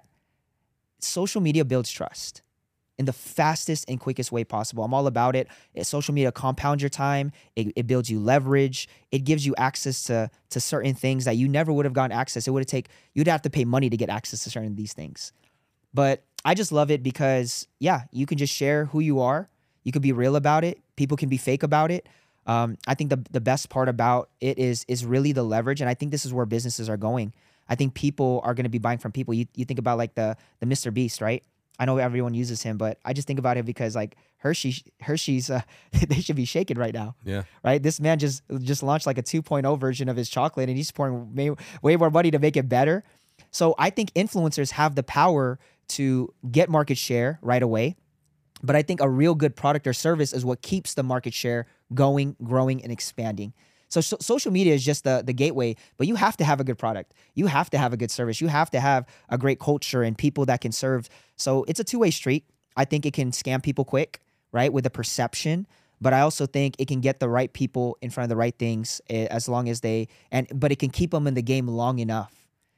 Speaker 2: Social media builds trust in the fastest and quickest way possible. I'm all about it. Social media compounds your time. It, it builds you leverage. It gives you access to, to certain things that you never would have gotten access. It would have take, you'd have to pay money to get access to certain of these things. But I just love it because yeah, you can just share who you are. You can be real about it. People can be fake about it. Um, I think the the best part about it is is really the leverage, and I think this is where businesses are going. I think people are going to be buying from people. You you think about like the the Mister Beast, right? I know everyone uses him, but I just think about it because like Hershey Hershey's uh, they should be shaking right now.
Speaker 1: Yeah.
Speaker 2: Right. This man just just launched like a two point oh version of his chocolate, and he's pouring way, way more money to make it better. So I think influencers have the power to get market share right away. But I think a real good product or service is what keeps the market share going, growing, and expanding. So, so social media is just the, the gateway, but you have to have a good product. You have to have a good service. You have to have a great culture and people that can serve. So it's a two-way street. I think it can scam people quick, right, with a perception. But I also think it can get the right people in front of the right things as long as they, and but it can keep them in the game long enough,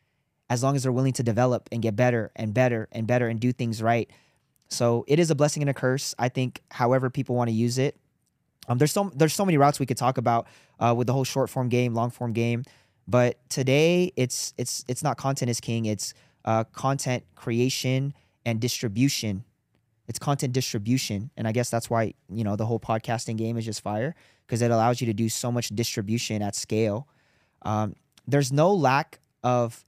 Speaker 2: as long as they're willing to develop and get better and better and better and do things right. So it is a blessing and a curse. I think however people want to use it. Um, there's so there's so many routes we could talk about uh, with the whole short form game, long form game. But today it's it's it's not content is king. It's uh, content creation and distribution. It's content distribution, and I guess that's why you know the whole podcasting game is just fire because it allows you to do so much distribution at scale. Um, there's no lack of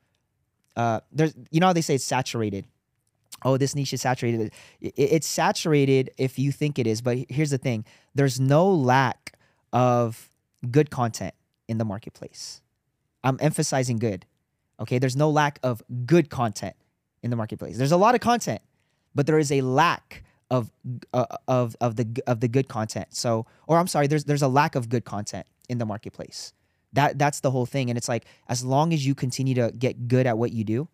Speaker 2: uh, there's you know how they say it's saturated. Oh, this niche is saturated. It's saturated if you think it is, but here's the thing. There's no lack of good content in the marketplace. I'm emphasizing good, okay? There's no lack of good content in the marketplace. There's a lot of content, but there is a lack of uh, of of the of the good content. So, or I'm sorry, there's there's a lack of good content in the marketplace. That that's the whole thing, and it's like as long as you continue to get good at what you do,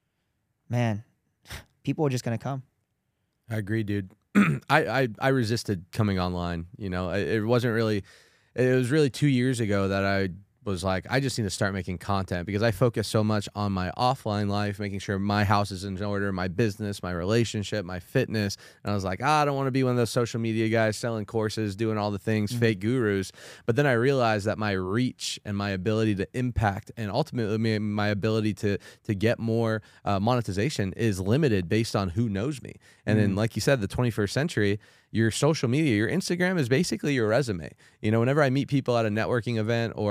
Speaker 2: man, people are just going to come.
Speaker 1: I agree, dude. I, I, I resisted coming online. You know, it, it wasn't really, it was really two years ago that I was like, I just need to start making content because I focus so much on my offline life, making sure my house is in order, my business, my relationship, my fitness. And I was like, ah, I don't want to be one of those social media guys selling courses, doing all the things, mm-hmm. fake gurus. But then I realized that my reach and my ability to impact and ultimately my ability to, to get more uh, monetization is limited based on who knows me. And mm-hmm. then, like you said, the twenty-first century, your social media, your Instagram is basically your resume. You know, whenever I meet people at a networking event or I want to prepare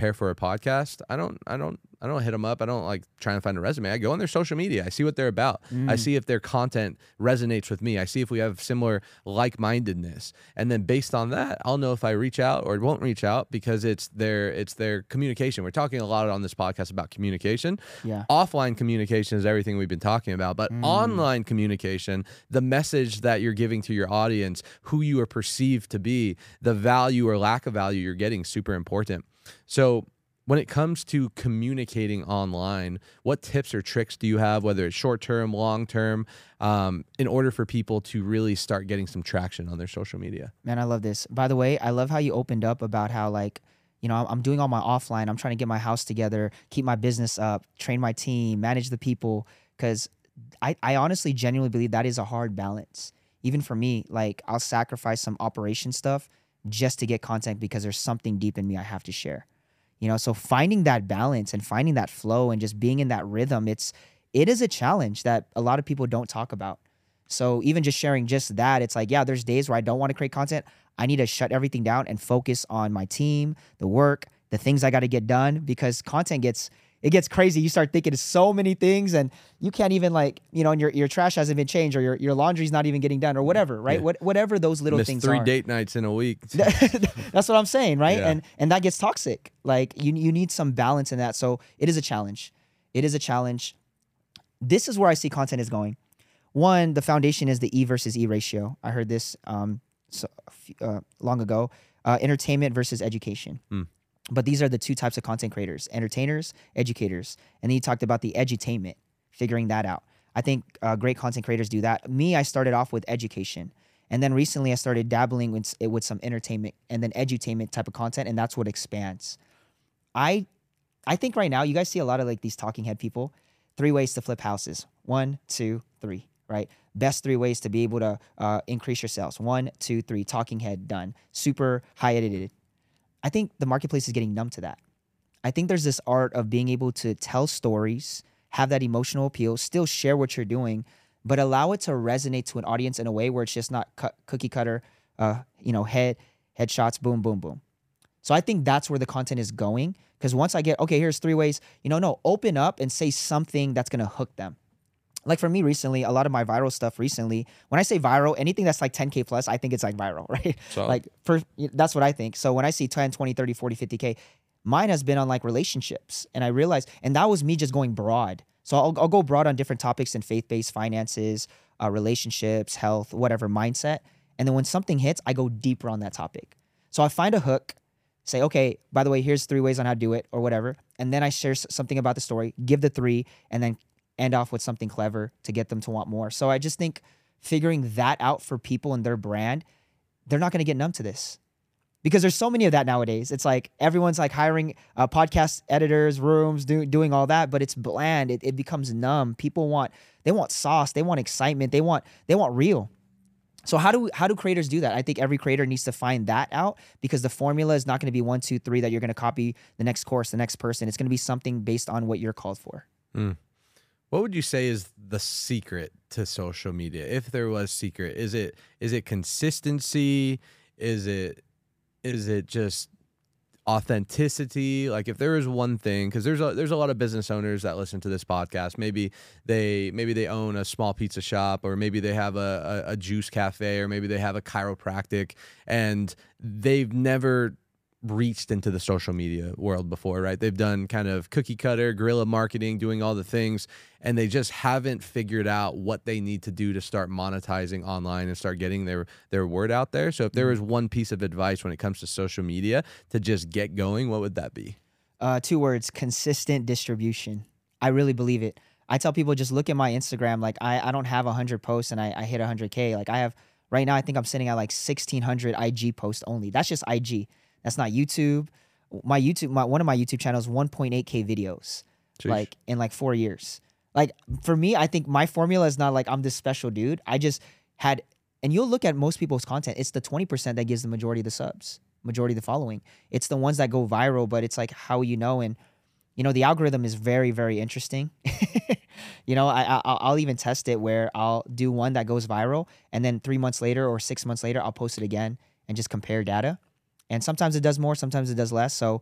Speaker 1: prepare for a podcast, I don't, I don't, I don't hit them up. I don't like trying to find a resume. I go on their social media. I see what they're about. Mm. I see if their content resonates with me. I see if we have similar like-mindedness. And then based on that, I'll know if I reach out or won't reach out because it's their, it's their communication. We're talking a lot on this podcast about communication.
Speaker 2: Yeah.
Speaker 1: Offline communication is everything we've been talking about, but mm. online communication, the message that you're giving to your audience, who you are perceived to be, the value or lack of value you're getting, super important. So when it comes to communicating online, what tips or tricks do you have, whether it's short-term, long-term, um, in order for people to really start getting some traction on their social media?
Speaker 2: Man, I love this. By the way, I love how you opened up about how, like, you know, I'm doing all my offline. I'm trying to get my house together, keep my business up, train my team, manage the people, because I, I honestly genuinely believe that is a hard balance. Even for me, like, I'll sacrifice some operation stuff just to get content because there's something deep in me I have to share. You know, so finding that balance and finding that flow and just being in that rhythm, it's it is a challenge that a lot of people don't talk about. So even just sharing just that, it's like, yeah, there's days where I don't want to create content. I need to shut everything down and focus on my team, the work, the things I got to get done, because content gets it gets crazy. You start thinking of so many things and you can't even, like, you know, and your, your trash hasn't been changed or your, your laundry's not even getting done or whatever, right? Yeah. What, whatever those little
Speaker 1: Missed
Speaker 2: things
Speaker 1: three
Speaker 2: are.
Speaker 1: date nights in a week.
Speaker 2: That's what I'm saying, right?
Speaker 1: Yeah.
Speaker 2: And and that gets toxic. Like, you you need some balance in that. So it is a challenge. It is a challenge. This is where I see content is going. One, the foundation is the E versus E ratio. I heard this um so, uh, long ago. Uh, entertainment versus education. Mm. But these are the two types of content creators: entertainers, educators. And then you talked about the edutainment, figuring that out. I think uh, great content creators do that. Me, I started off with education. And then recently I started dabbling with, with some entertainment and then edutainment type of content, and that's what expands. I I think right now you guys see a lot of, like, these talking head people. Three ways to flip houses. One, two, three, right? Best three ways to be able to uh, increase your sales. One, two, three, talking head, done. Super high edited. I think the marketplace is getting numb to that. I think there's this art of being able to tell stories, have that emotional appeal, still share what you're doing, but allow it to resonate to an audience in a way where it's just not cu- cookie cutter, uh, you know, head, headshots, boom, boom, boom. So I think that's where the content is going. Because once I get, okay, here's three ways, you know, no, open up and say something that's going to hook them. Like for me recently, a lot of my viral stuff recently, when I say viral, anything that's like ten K plus, I think it's like viral, right? So, like for, that's what I think. So when I see ten, twenty, thirty, forty, fifty K, mine has been on like relationships. And I realized, and that was me just going broad. So I'll, I'll go broad on different topics in faith-based finances, uh, relationships, health, whatever, mindset. And then when something hits, I go deeper on that topic. So I find a hook, say, okay, by the way, here's three ways on how to do it or whatever. And then I share something about the story, give the three, and then end off with something clever to get them to want more. So I just think figuring that out for people and their brand, they're not going to get numb to this. Because there's so many of that nowadays. It's like everyone's like hiring uh, podcast editors, rooms, do, doing all that, but it's bland. It, it becomes numb. People want, they want sauce. They want excitement. They want, they want real. So how do how do creators do that? I think every creator needs to find that out, because the formula is not going to be one, two, three that you're going to copy the next course, the next person. It's going to be something based on what you're called for.
Speaker 1: Mm. What would you say is the secret to social media? If there was secret, is it is it consistency? Is it is it just authenticity? Like, if there is one thing, because there's a there's a lot of business owners that listen to this podcast. Maybe they maybe they own a small pizza shop, or maybe they have a, a, a juice cafe, or maybe they have a chiropractic, and they've never reached into the social media world before, right? They've done kind of cookie cutter, guerrilla marketing, doing all the things, and they just haven't figured out what they need to do to start monetizing online and start getting their, their word out there. So if there was one piece of advice when it comes to social media to just get going, what would that be?
Speaker 2: Uh, two words: consistent distribution. I really believe it. I tell people, just look at my Instagram. Like, I, I don't have one hundred posts and I, I hit one hundred K. Like, I have, right now, I think I'm sitting at like sixteen hundred I G posts only. That's just I G. That's not YouTube. My YouTube, my one of my YouTube channels, one point eight K videos, Jeez. like in like four years. Like, for me, I think my formula is not like I'm this special dude. I just had, and you'll look at most people's content, it's the twenty percent that gives the majority of the subs, majority of the following. It's the ones that go viral, but it's like, how you know? And, you know, the algorithm is very, very interesting. You know, I, I, I'll even test it where I'll do one that goes viral, and then three months later or six months later, I'll post it again and just compare data. And sometimes it does more, sometimes it does less. So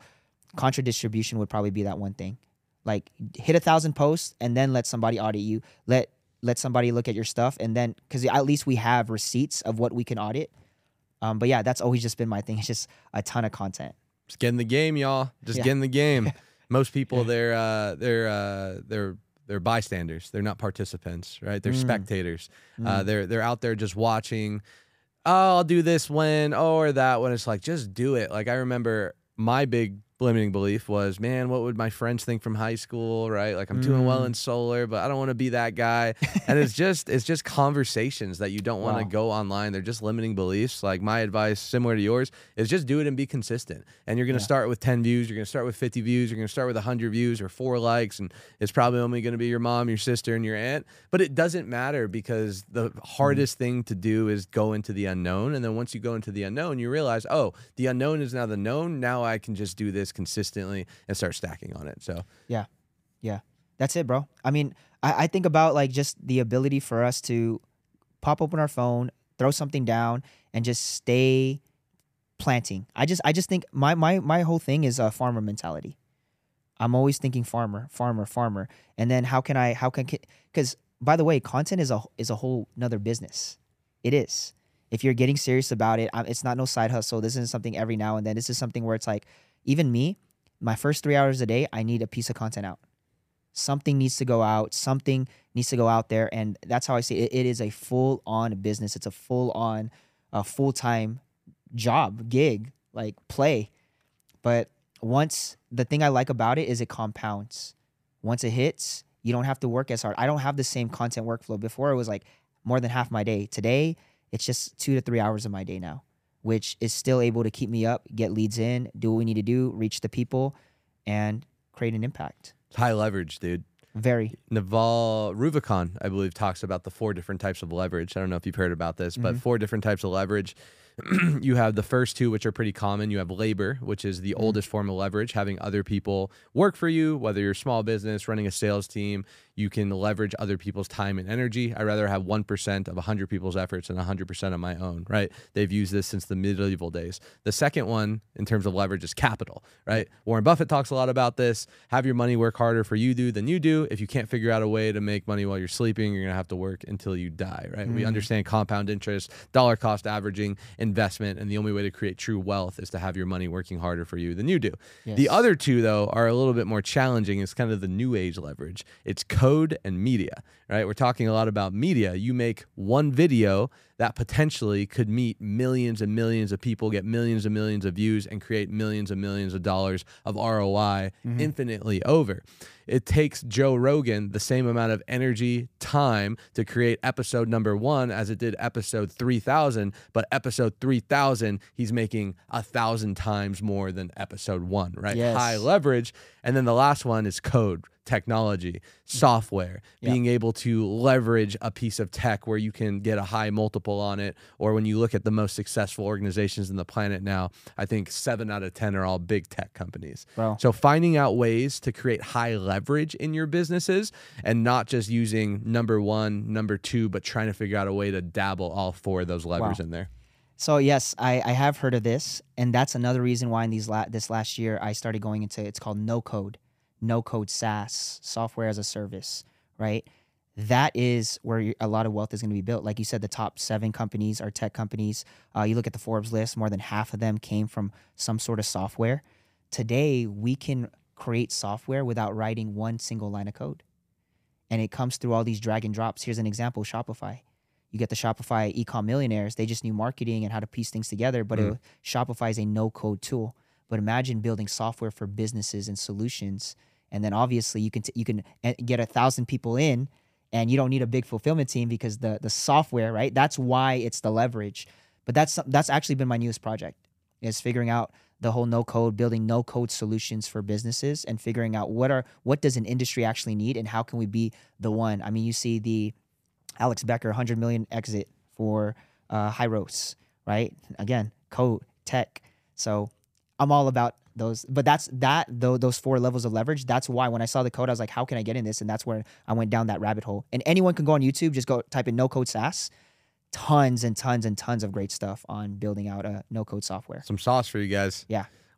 Speaker 2: contra distribution would probably be that one thing. Like hit a thousand posts and then let somebody audit you. Let let somebody look at your stuff, and then because at least we have receipts of what we can audit. Um, but yeah, that's always just been my thing. It's just a ton of content.
Speaker 1: Just get in the game, y'all. Just
Speaker 2: Yeah.
Speaker 1: get in the game. Most people, they're uh, they're uh, they're they're bystanders. They're not participants, right? They're
Speaker 2: Mm.
Speaker 1: spectators.
Speaker 2: Mm.
Speaker 1: Uh, they're they're out there just watching. Oh, I'll do this when, oh, or that when. It's like, just do it. Like I remember my big limiting belief was, man, what would my friends think from high school, right? Like I'm doing well
Speaker 2: Mm.
Speaker 1: in solar, but I don't want to be that guy. And it's just it's just conversations that you don't want to
Speaker 2: Wow.
Speaker 1: go online. They're just limiting beliefs. Like my advice, similar to yours, is just do it and be consistent. And you're going to
Speaker 2: Yeah.
Speaker 1: start with ten views. You're going to start with fifty views. You're going to start with one hundred views or four likes. And it's probably only going to be your mom, your sister, and your aunt. But it doesn't matter because the hardest thing to do is go into the unknown. And then once you go into the unknown, you realize, oh, the unknown is now the known. Now I can just do this consistently and start stacking on it. So
Speaker 2: Yeah. Yeah. That's it, bro. I mean, I, I think about like just the ability for us to pop open our phone, throw something down, and just stay planting. I just I just think my my my whole thing is a farmer mentality. I'm always thinking farmer, farmer, farmer. And then how can I how can because by the way, content is a is a whole nother business. It is. If you're getting serious about it, um, it's not no side hustle. This isn't something every now and then. This is something where it's like, even me, my first three hours a day, I need a piece of content out. Something needs to go out. Something needs to go out there. And that's how I see it. It is a full-on business. It's a full-on, uh, full-time job, gig, like play. But once, the thing I like about it is it compounds. Once it hits, you don't have to work as hard. I don't have the same content workflow. Before, it was like more than half my day. Today, it's just two to three hours of my day now, which is still able to keep me up, get leads in, do what we need to do, reach the people, and create an impact.
Speaker 1: it's high leverage, dude.
Speaker 2: Very.
Speaker 1: Naval Rubicon, I believe, talks about the four different types of leverage. I don't know if you've heard about this, but
Speaker 2: Mhm.
Speaker 1: four different types of leverage. You have the first two, which are pretty common. You have labor, which is the
Speaker 2: Mhm.
Speaker 1: oldest form of leverage, having other people work for you, whether you're a small business, running a sales team. You can leverage other people's time and energy. I'd rather have one percent of one hundred people's efforts than one hundred percent of my own, right? They've used this since the medieval days. The second one, in terms of leverage, is capital, right? Warren Buffett talks a lot about this. Have your money work harder for you do than you do. If you can't figure out a way to make money while you're sleeping, you're going to have to work until you die, right? We
Speaker 2: Mm.
Speaker 1: understand compound interest, dollar cost averaging, investment, and the only way to create true wealth is to have your money working harder for you than you do. The
Speaker 2: Yes.
Speaker 1: other two, though, are a little bit more challenging. It's kind of the new age leverage. It's code and media, right? We're talking a lot about media. You make one video that potentially could meet millions and millions of people, get millions and millions of views, and create millions and millions of dollars of R O I
Speaker 2: Mhm.
Speaker 1: infinitely over. It takes Joe Rogan the same amount of energy, time to create episode number one as it did episode three thousand, but episode three thousand, he's making a thousand times more than episode one, right?
Speaker 2: Yes.
Speaker 1: High leverage. And then the last one is code, technology, software,
Speaker 2: Yeah.
Speaker 1: being able to leverage a piece of tech where you can get a high multiple on it. Or when you look at the most successful organizations in the planet now, I think seven out of ten are all big tech companies.
Speaker 2: Bro.
Speaker 1: So finding out ways to create high leverage in your businesses and not just using number one, number two, but trying to figure out a way to dabble all four of those levers
Speaker 2: Wow.
Speaker 1: in there.
Speaker 2: So yes, I, I have heard of this, and that's another reason why in these la- this last year I started going into it's called no code, no code SaaS, software as a service, right? That is where you- a lot of wealth is going to be built. Like you said, the top seven companies are tech companies. Uh, you look at the Forbes list, more than half of them came from some sort of software. Today, we can create software without writing one single line of code, and it comes through all these drag and drops. Here's an example: Shopify. You get the Shopify e-com millionaires. They just knew marketing and how to piece things together, but
Speaker 1: Mm.
Speaker 2: it, Shopify is a no-code tool. But imagine building software for businesses and solutions, and then obviously you can t- you can eh, get a thousand people in, and you don't need a big fulfillment team because the the software, right? That's why it's the leverage. But that's that's actually been my newest project, is figuring out the whole no-code, building no-code solutions for businesses, and figuring out what are what does an industry actually need, and how can we be the one. I mean, you see the Alex Becker, one hundred million exit for uh, Hyros, right? Again, code, tech. So I'm all about those. But that's that, though, those four levels of leverage. That's why when I saw the code, I was like, how can I get in this? And that's where I went down that rabbit hole. And anyone can go on YouTube, just go type in no code SaaS. Tons and tons and tons of great stuff on building out a no code software.
Speaker 1: Some sauce for you guys.
Speaker 2: Yeah.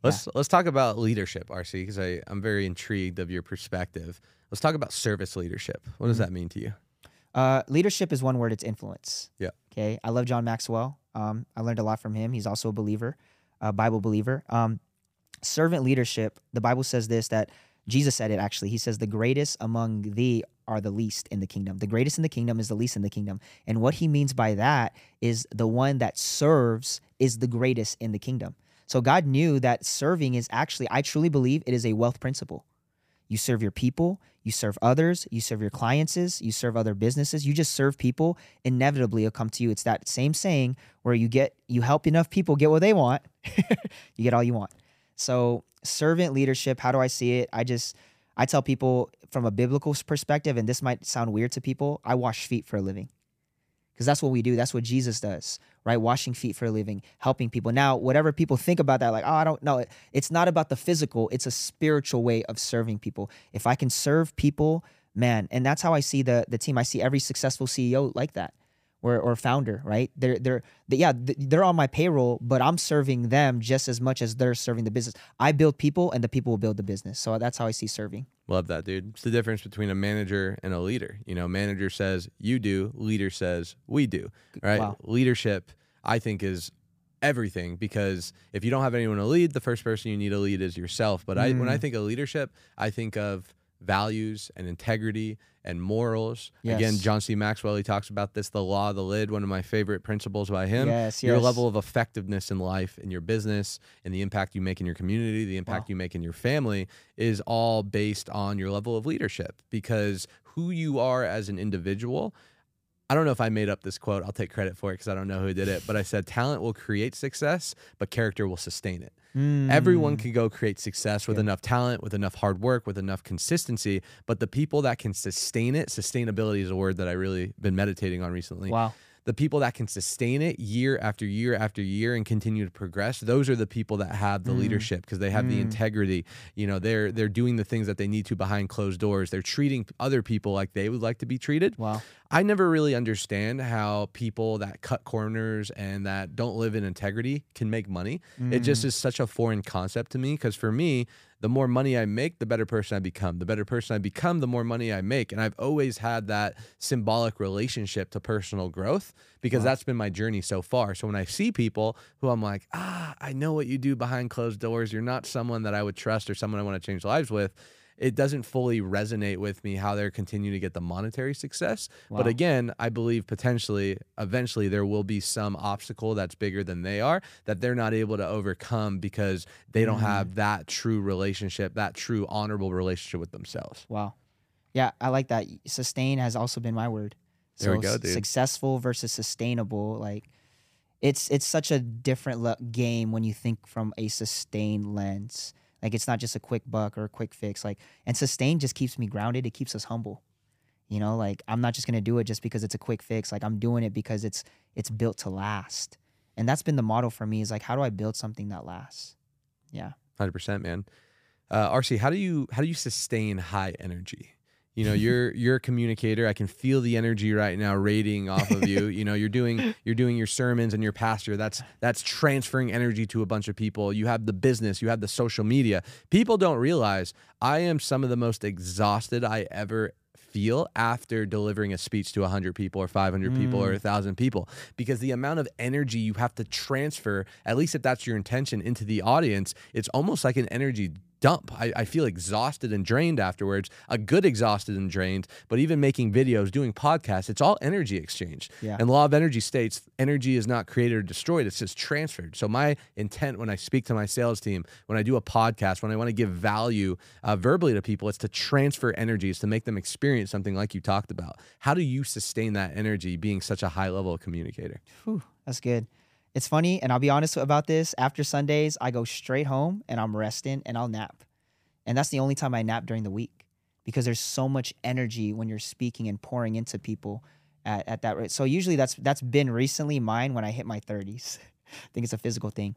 Speaker 1: Let's let's talk about leadership, R C, because I I'm very intrigued of your perspective. Let's talk about service leadership. What does
Speaker 2: Mhm.
Speaker 1: that mean to you?
Speaker 2: Uh, leadership is one word. It's influence.
Speaker 1: Yeah.
Speaker 2: Okay. I love John Maxwell. Um, I learned a lot from him. He's also a believer, a Bible believer. Um, servant leadership. The Bible says this, that Jesus said it actually. He says, the greatest among thee are the least in the kingdom. The greatest in the kingdom is the least in the kingdom. And what he means by that is the one that serves is the greatest in the kingdom. So God knew that serving is actually, I truly believe it is a wealth principle. You serve your people, you serve others, you serve your clients, you serve other businesses, you just serve people, inevitably it'll come to you. It's that same saying where you get, you help enough people get what they want, you get all you want. So servant leadership, how do I see it? I just, I tell people from a biblical perspective, and this might sound weird to people, I wash feet for a living. Because that's what we do. That's what Jesus does, right? Washing feet for a living, helping people. Now, whatever people think about that, like, oh, I don't know. It's not about the physical. It's a spiritual way of serving people. If I can serve people, man, and that's how I see the the team. I see every successful C E O like that, or or founder, right? They're they're they, yeah, they're on my payroll, but I'm serving them just as much as they're serving the business. I build people, and the people will build the business. So that's how I see serving.
Speaker 1: Love that, dude. It's the difference between a manager and a leader. You know, manager says you do, leader says we do, right?
Speaker 2: Wow.
Speaker 1: Leadership, I think, is everything, because if you don't have anyone to lead, the first person you need to lead is yourself. But I, when I think of leadership, I think of values and integrity and morals.
Speaker 2: Yes.
Speaker 1: Again, John C. Maxwell, he talks about this, the law of the lid, one of my favorite principles by him.
Speaker 2: Yes,
Speaker 1: your
Speaker 2: yes.
Speaker 1: level of effectiveness in life, in your business, and the impact you make in your community, the impact
Speaker 2: Wow.
Speaker 1: you make in your family is all based on your level of leadership, because who you are as an individual. I don't know if I made up this quote. I'll take credit for it because I don't know who did it, but I said talent will create success, but character will sustain it.
Speaker 2: Mm.
Speaker 1: Everyone can go create success with
Speaker 2: Yeah.
Speaker 1: enough talent, with enough hard work, with enough consistency, but the people that can sustain it, sustainability is a word that I really been meditating on recently.
Speaker 2: Wow.
Speaker 1: The people that can sustain it year after year after year and continue to progress, those are the people that have the
Speaker 2: Mm.
Speaker 1: leadership, because they have the
Speaker 2: Mm.
Speaker 1: integrity. You know, they're they're doing the things that they need to behind closed doors. They're treating other people like they would like to be treated.
Speaker 2: Wow.
Speaker 1: I never really understand how people that cut corners and that don't live in integrity can make money. It just
Speaker 2: Mm.
Speaker 1: is such a foreign concept to me, because for me, the more money I make, the better person I become. The better person I become, the more money I make. And I've always had that symbolic relationship to personal growth, because
Speaker 2: Wow.
Speaker 1: that's been my journey so far. So when I see people who I'm like, ah, I know what you do behind closed doors, you're not someone that I would trust or someone I want to change lives with, it doesn't fully resonate with me how they're continuing to get the monetary success. But
Speaker 2: Wow.
Speaker 1: again, I believe potentially, eventually, there will be some obstacle that's bigger than they are that they're not able to overcome, because they don't
Speaker 2: Mm.
Speaker 1: have that true relationship, that true honorable relationship with themselves.
Speaker 2: Wow. Yeah, I like that. Sustain has also been my word. So
Speaker 1: There we go,
Speaker 2: s-
Speaker 1: dude.
Speaker 2: successful versus sustainable, like it's it's such a different le- game when you think from a sustained lens. Like it's not just a quick buck or a quick fix. Like, and sustain just keeps me grounded. It keeps us humble. You know, like I'm not just gonna do it just because it's a quick fix. Like I'm doing it because it's it's built to last. And that's been the motto for me, is like, how do I build something that lasts? Yeah.
Speaker 1: one hundred percent, man. Uh, R C, how do you how do you sustain high energy? You know, you're you're a communicator. I can feel the energy right now radiating off of you. You know, you're doing you're doing your sermons and your pastor. That's that's transferring energy to a bunch of people. You have the business, you have the social media. People don't realize I am some of the most exhausted I ever feel after delivering a speech to one hundred people or five hundred people or one thousand people, because the amount of energy you have to transfer, at least if that's your intention, into the audience, it's almost like an energy dump. I, I feel exhausted and drained afterwards, a good exhausted and drained, but even making videos, doing podcasts, it's all energy exchange.
Speaker 2: Yeah.
Speaker 1: And law of energy states energy is not created or destroyed, it's just transferred. So my intent when I speak to my sales team, when I do a podcast, when I want to give value uh, verbally to people, it's to transfer energy, it's to make them experience something like you talked about. How do you sustain that energy being such a high level communicator?
Speaker 2: Whew, that's good. It's funny, and I'll be honest about this. After Sundays, I go straight home and I'm resting and I'll nap. And that's the only time I nap during the week, because there's so much energy when you're speaking and pouring into people at, at that rate. So usually that's that's been recently mine when I hit my thirties. I think it's a physical thing.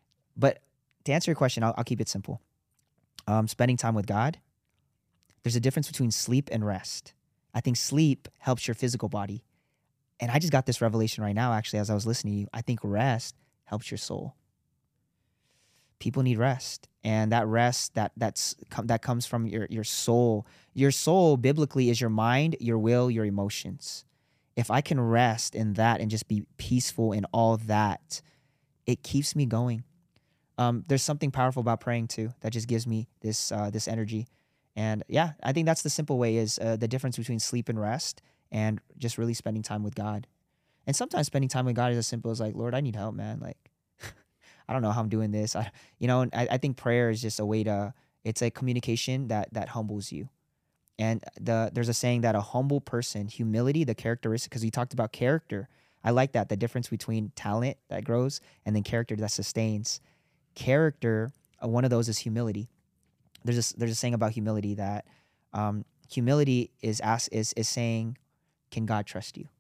Speaker 2: But to answer your question, I'll, I'll keep it simple. Um, spending time with God. There's a difference between sleep and rest. I think sleep helps your physical body. And I just got this revelation right now, actually, as I was listening to you. I think rest helps your soul. people need rest, and that rest that that's that comes from your your soul. Your soul biblically is your mind, your will, your emotions. If I can rest in that and just be peaceful in all that, it keeps me going. Um, there's something powerful about praying too that just gives me this uh, this energy. And yeah, I think that's the simple way is uh, the difference between sleep and rest and just really spending time with God. And sometimes spending time with God is as simple as like, Lord, I need help, man. Like, I don't know how I'm doing this. I, you know, and I, I think prayer is just a way to, it's a communication that that humbles you. And the there's a saying that a humble person, humility, the characteristic, because we talked about character. I like that, the difference between talent that grows and then character that sustains. Character, uh, one of those is humility. There's a, there's a saying about humility that um, humility is, ask, is is saying, can God trust you?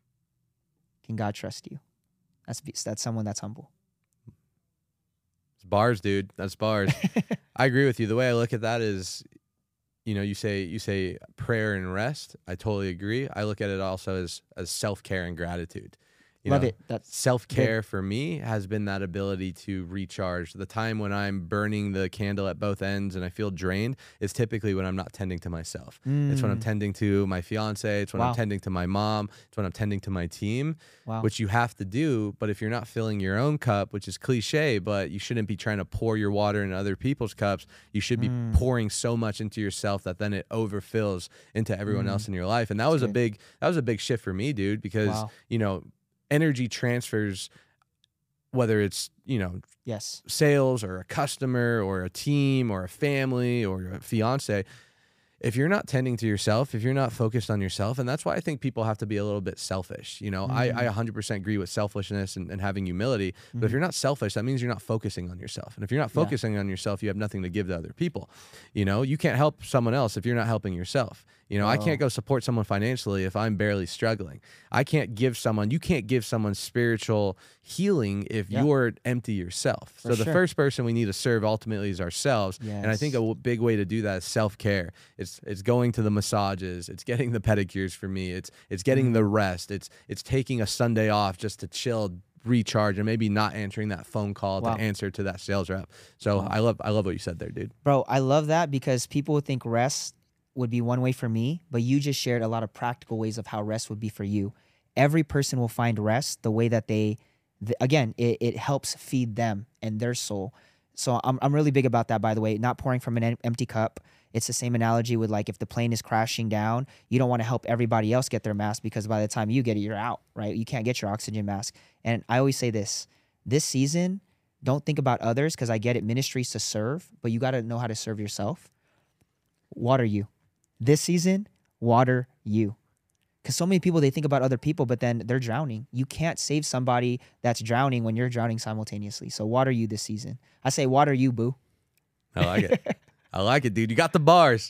Speaker 2: Can God trust you? That's that's someone that's humble.
Speaker 1: It's bars, dude. That's bars. I agree with you. The way I look at that is, you know, you say you say prayer and rest. I totally agree. I look at it also as as self-care and gratitude. You
Speaker 2: Love
Speaker 1: know,
Speaker 2: it. That's
Speaker 1: self-care for me has been that ability to recharge. The time when I'm burning the candle at both ends and I feel drained is typically when I'm not tending to myself.
Speaker 2: Mm.
Speaker 1: It's when I'm tending to my fiance. It's when
Speaker 2: Wow.
Speaker 1: I'm tending to my mom. It's when I'm tending to my team,
Speaker 2: Wow.
Speaker 1: which you have to do. But if you're not filling your own cup, which is cliche, but you shouldn't be trying to pour your water in other people's cups. You should be
Speaker 2: Mm.
Speaker 1: pouring so much into yourself that then it overfills into everyone
Speaker 2: Mm.
Speaker 1: else in your life. And that
Speaker 2: That's
Speaker 1: was a
Speaker 2: good.
Speaker 1: big, that was a big shift for me, dude, because,
Speaker 2: Wow.
Speaker 1: you know, energy transfers, whether it's, you know,
Speaker 2: Yes.
Speaker 1: sales or a customer or a team or a family or a fiance, if you're not tending to yourself, if you're not focused on yourself, and that's why I think people have to be a little bit selfish. You know,
Speaker 2: Mm.
Speaker 1: I, I one hundred percent agree with selfishness and, and having humility,
Speaker 2: Mm-hmm.
Speaker 1: but if you're not selfish, that means you're not focusing on yourself. And if you're not
Speaker 2: Yeah.
Speaker 1: focusing on yourself, you have nothing to give to other people. You know, you can't help someone else if you're not helping yourself. You know, I
Speaker 2: Wow.
Speaker 1: can't go support someone financially if I'm barely struggling. I can't give someone, you can't give someone spiritual healing if
Speaker 2: Yeah.
Speaker 1: you're empty yourself.
Speaker 2: For
Speaker 1: so the
Speaker 2: sure.
Speaker 1: first person we need to serve ultimately is ourselves. And I think a
Speaker 2: Yes.
Speaker 1: w- big way to do that is self-care. It's it's going to the massages, it's getting the pedicures for me, it's it's getting
Speaker 2: Mm.
Speaker 1: the rest, it's it's taking a Sunday off just to chill, recharge, and maybe not answering that phone call
Speaker 2: Wow.
Speaker 1: to answer to that sales rep. So
Speaker 2: Wow.
Speaker 1: I love I love what you said there, dude.
Speaker 2: Bro, I love that because people would think rest would be one way for me, but you just shared a lot of practical ways of how rest would be for you. Every person will find rest the way that they, th- again, it, it helps feed them and their soul. So I'm, I'm really big about that, by the way, not pouring from an em- empty cup. It's the same analogy with like if the plane is crashing down, you don't want to help everybody else get their mask because by the time you get it, you're out, right? You can't get your oxygen mask. And I always say this, this season, don't think about others because I get it, ministries to serve, but you got to know how to serve yourself. Water you. This season, water you. Because so many people, they think about other people, but then they're drowning. You can't save somebody that's drowning when you're drowning simultaneously. So water you this season. I say water you, boo.
Speaker 1: I like it. I like it, dude. You got the bars.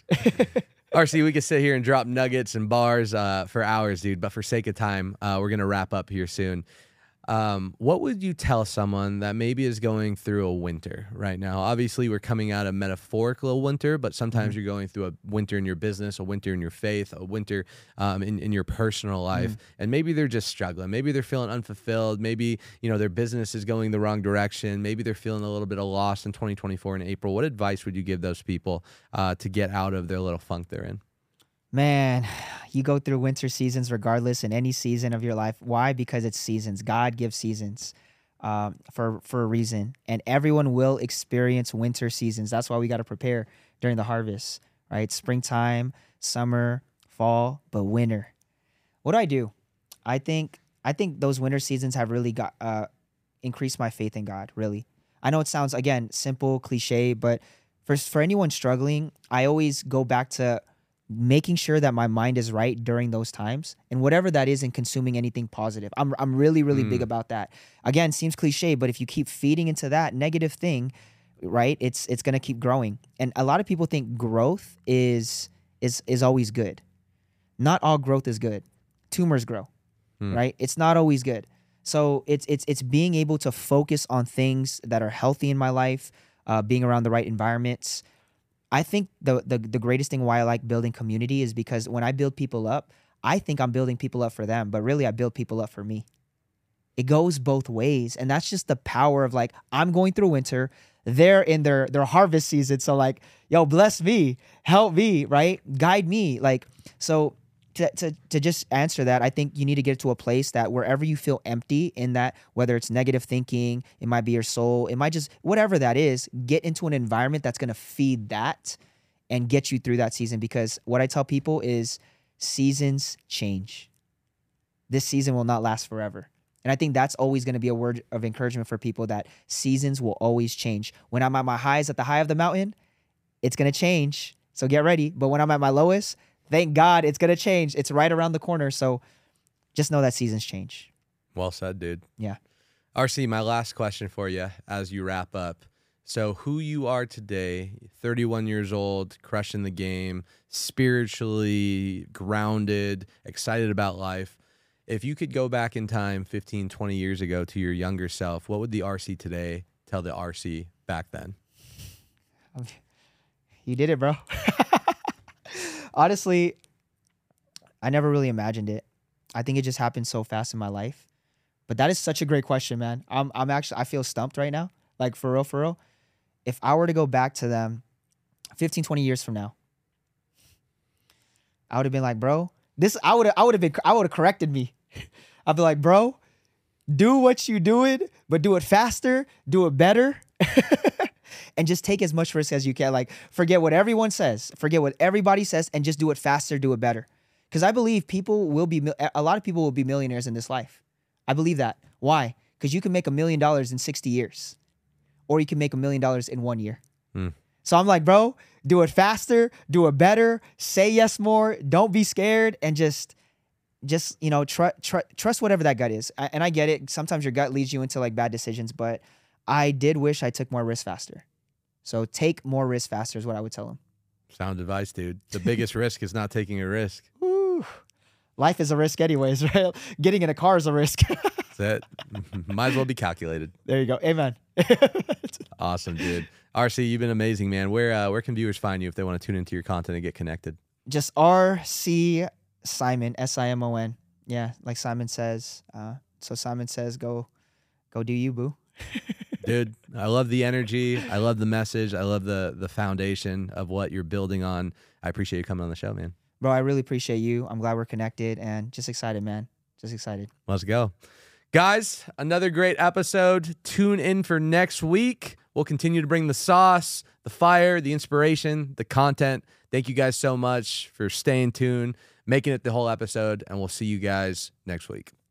Speaker 1: R C, we could sit here and drop nuggets and bars uh, for hours, dude. But for sake of time, uh, we're going to wrap up here soon. Um, what would you tell someone that maybe is going through a winter right now? Obviously, we're coming out of metaphorical winter, but sometimes
Speaker 2: Mm-hmm.
Speaker 1: you're going through a winter in your business, a winter in your faith, a winter um, in, in your personal life.
Speaker 2: Mm.
Speaker 1: And maybe they're just struggling. Maybe they're feeling unfulfilled. Maybe, you know, their business is going the wrong direction. Maybe they're feeling a little bit of loss in twenty twenty-four in April. What advice would you give those people uh, to get out of their little funk they're in?
Speaker 2: Man, you go through winter seasons regardless in any season of your life. Why? Because it's seasons. God gives seasons um, for, for a reason. And everyone will experience winter seasons. That's why we got to prepare during the harvest, right? Springtime, summer, fall, but winter. What do I do? I think I think those winter seasons have really got uh, increased my faith in God, really. I know it sounds, again, simple, cliche, but for, for anyone struggling, I always go back to making sure that my mind is right during those times and whatever that is in consuming anything positive. I'm I'm really, really
Speaker 1: Mm.
Speaker 2: big about that. Again, seems cliche, but if you keep feeding into that negative thing, right, it's it's gonna keep growing. And a lot of people think growth is is is always good. Not all growth is good. Tumors grow,
Speaker 1: Mm.
Speaker 2: right? It's not always good. So it's it's it's being able to focus on things that are healthy in my life, uh, being around the right environments. I think the, the the greatest thing why I like building community is because when I build people up, I think I'm building people up for them, but really I build people up for me. It goes both ways. And that's just the power of like, I'm going through winter. They're in their their harvest season. So like, yo, bless me, help me, right? Guide me. Like, so to, to, to just answer that, I think you need to get to a place that wherever you feel empty in that, whether it's negative thinking, it might be your soul, it might just, whatever that is, get into an environment that's going to feed that and get you through that season. Because what I tell people is seasons change. This season will not last forever. And I think that's always going to be a word of encouragement for people, that seasons will always change. When I'm at my highs at the high of the mountain, it's going to change. So get ready. But when I'm at my lowest, thank God it's going to change. It's right around the corner. So just know that seasons change.
Speaker 1: Well said, dude.
Speaker 2: Yeah.
Speaker 1: R C, my last question for you as you wrap up. So who you are today, thirty-one years old, crushing the game, spiritually grounded, excited about life. If you could go back in time fifteen, twenty years ago to your younger self, what would the R C today tell the R C back then?
Speaker 2: You did it, bro. Honestly, I never really imagined it. I think it just happened so fast in my life. But that is such a great question, man. I'm I'm actually, I feel stumped right now. Like, for real, for real. If I were to go back to them fifteen, twenty years from now, I would have been like, bro, this, I would have, I would have been, I would have corrected me. I'd be like, bro, do what you doing, but do it faster, do it better. And just take as much risk as you can. Like, forget what everyone says, forget what everybody says, and just do it faster, do it better. Because I believe people will be, a lot of people will be millionaires in this life. I believe that. Why? Because you can make a million dollars in sixty years, or you can make a million dollars in one year. Mm. So I'm like, bro, do it faster, do it better, say yes more, don't be scared, and just, just you know, tr- tr- trust whatever that gut is. I, and I get it. Sometimes your gut leads you into like bad decisions, but I did wish I took more risk faster. So take more risk faster is what I would tell him.
Speaker 1: Sound advice, dude. The biggest risk is not taking a risk.
Speaker 2: Woo. Life is a risk anyways, right? Getting in a car is a risk.
Speaker 1: That's it. Might as well be calculated.
Speaker 2: There you go. Amen.
Speaker 1: Awesome, dude. R C, you've been amazing, man. Where uh, where can viewers find you if they want to tune into your content and get connected?
Speaker 2: Just R C Simon, S I M O N. Yeah, like Simon says. Uh, so Simon says, go, go do you, boo.
Speaker 1: Dude, I love the energy. I love the message. I love the the foundation of what you're building on. I appreciate you coming on the show, man.
Speaker 2: Bro, I really appreciate you. I'm glad we're connected and just excited, man. Just excited.
Speaker 1: Let's go. Guys, another great episode. Tune in for next week. We'll continue to bring the sauce, the fire, the inspiration, the content. Thank you guys so much for staying tuned, making it the whole episode, and we'll see you guys next week.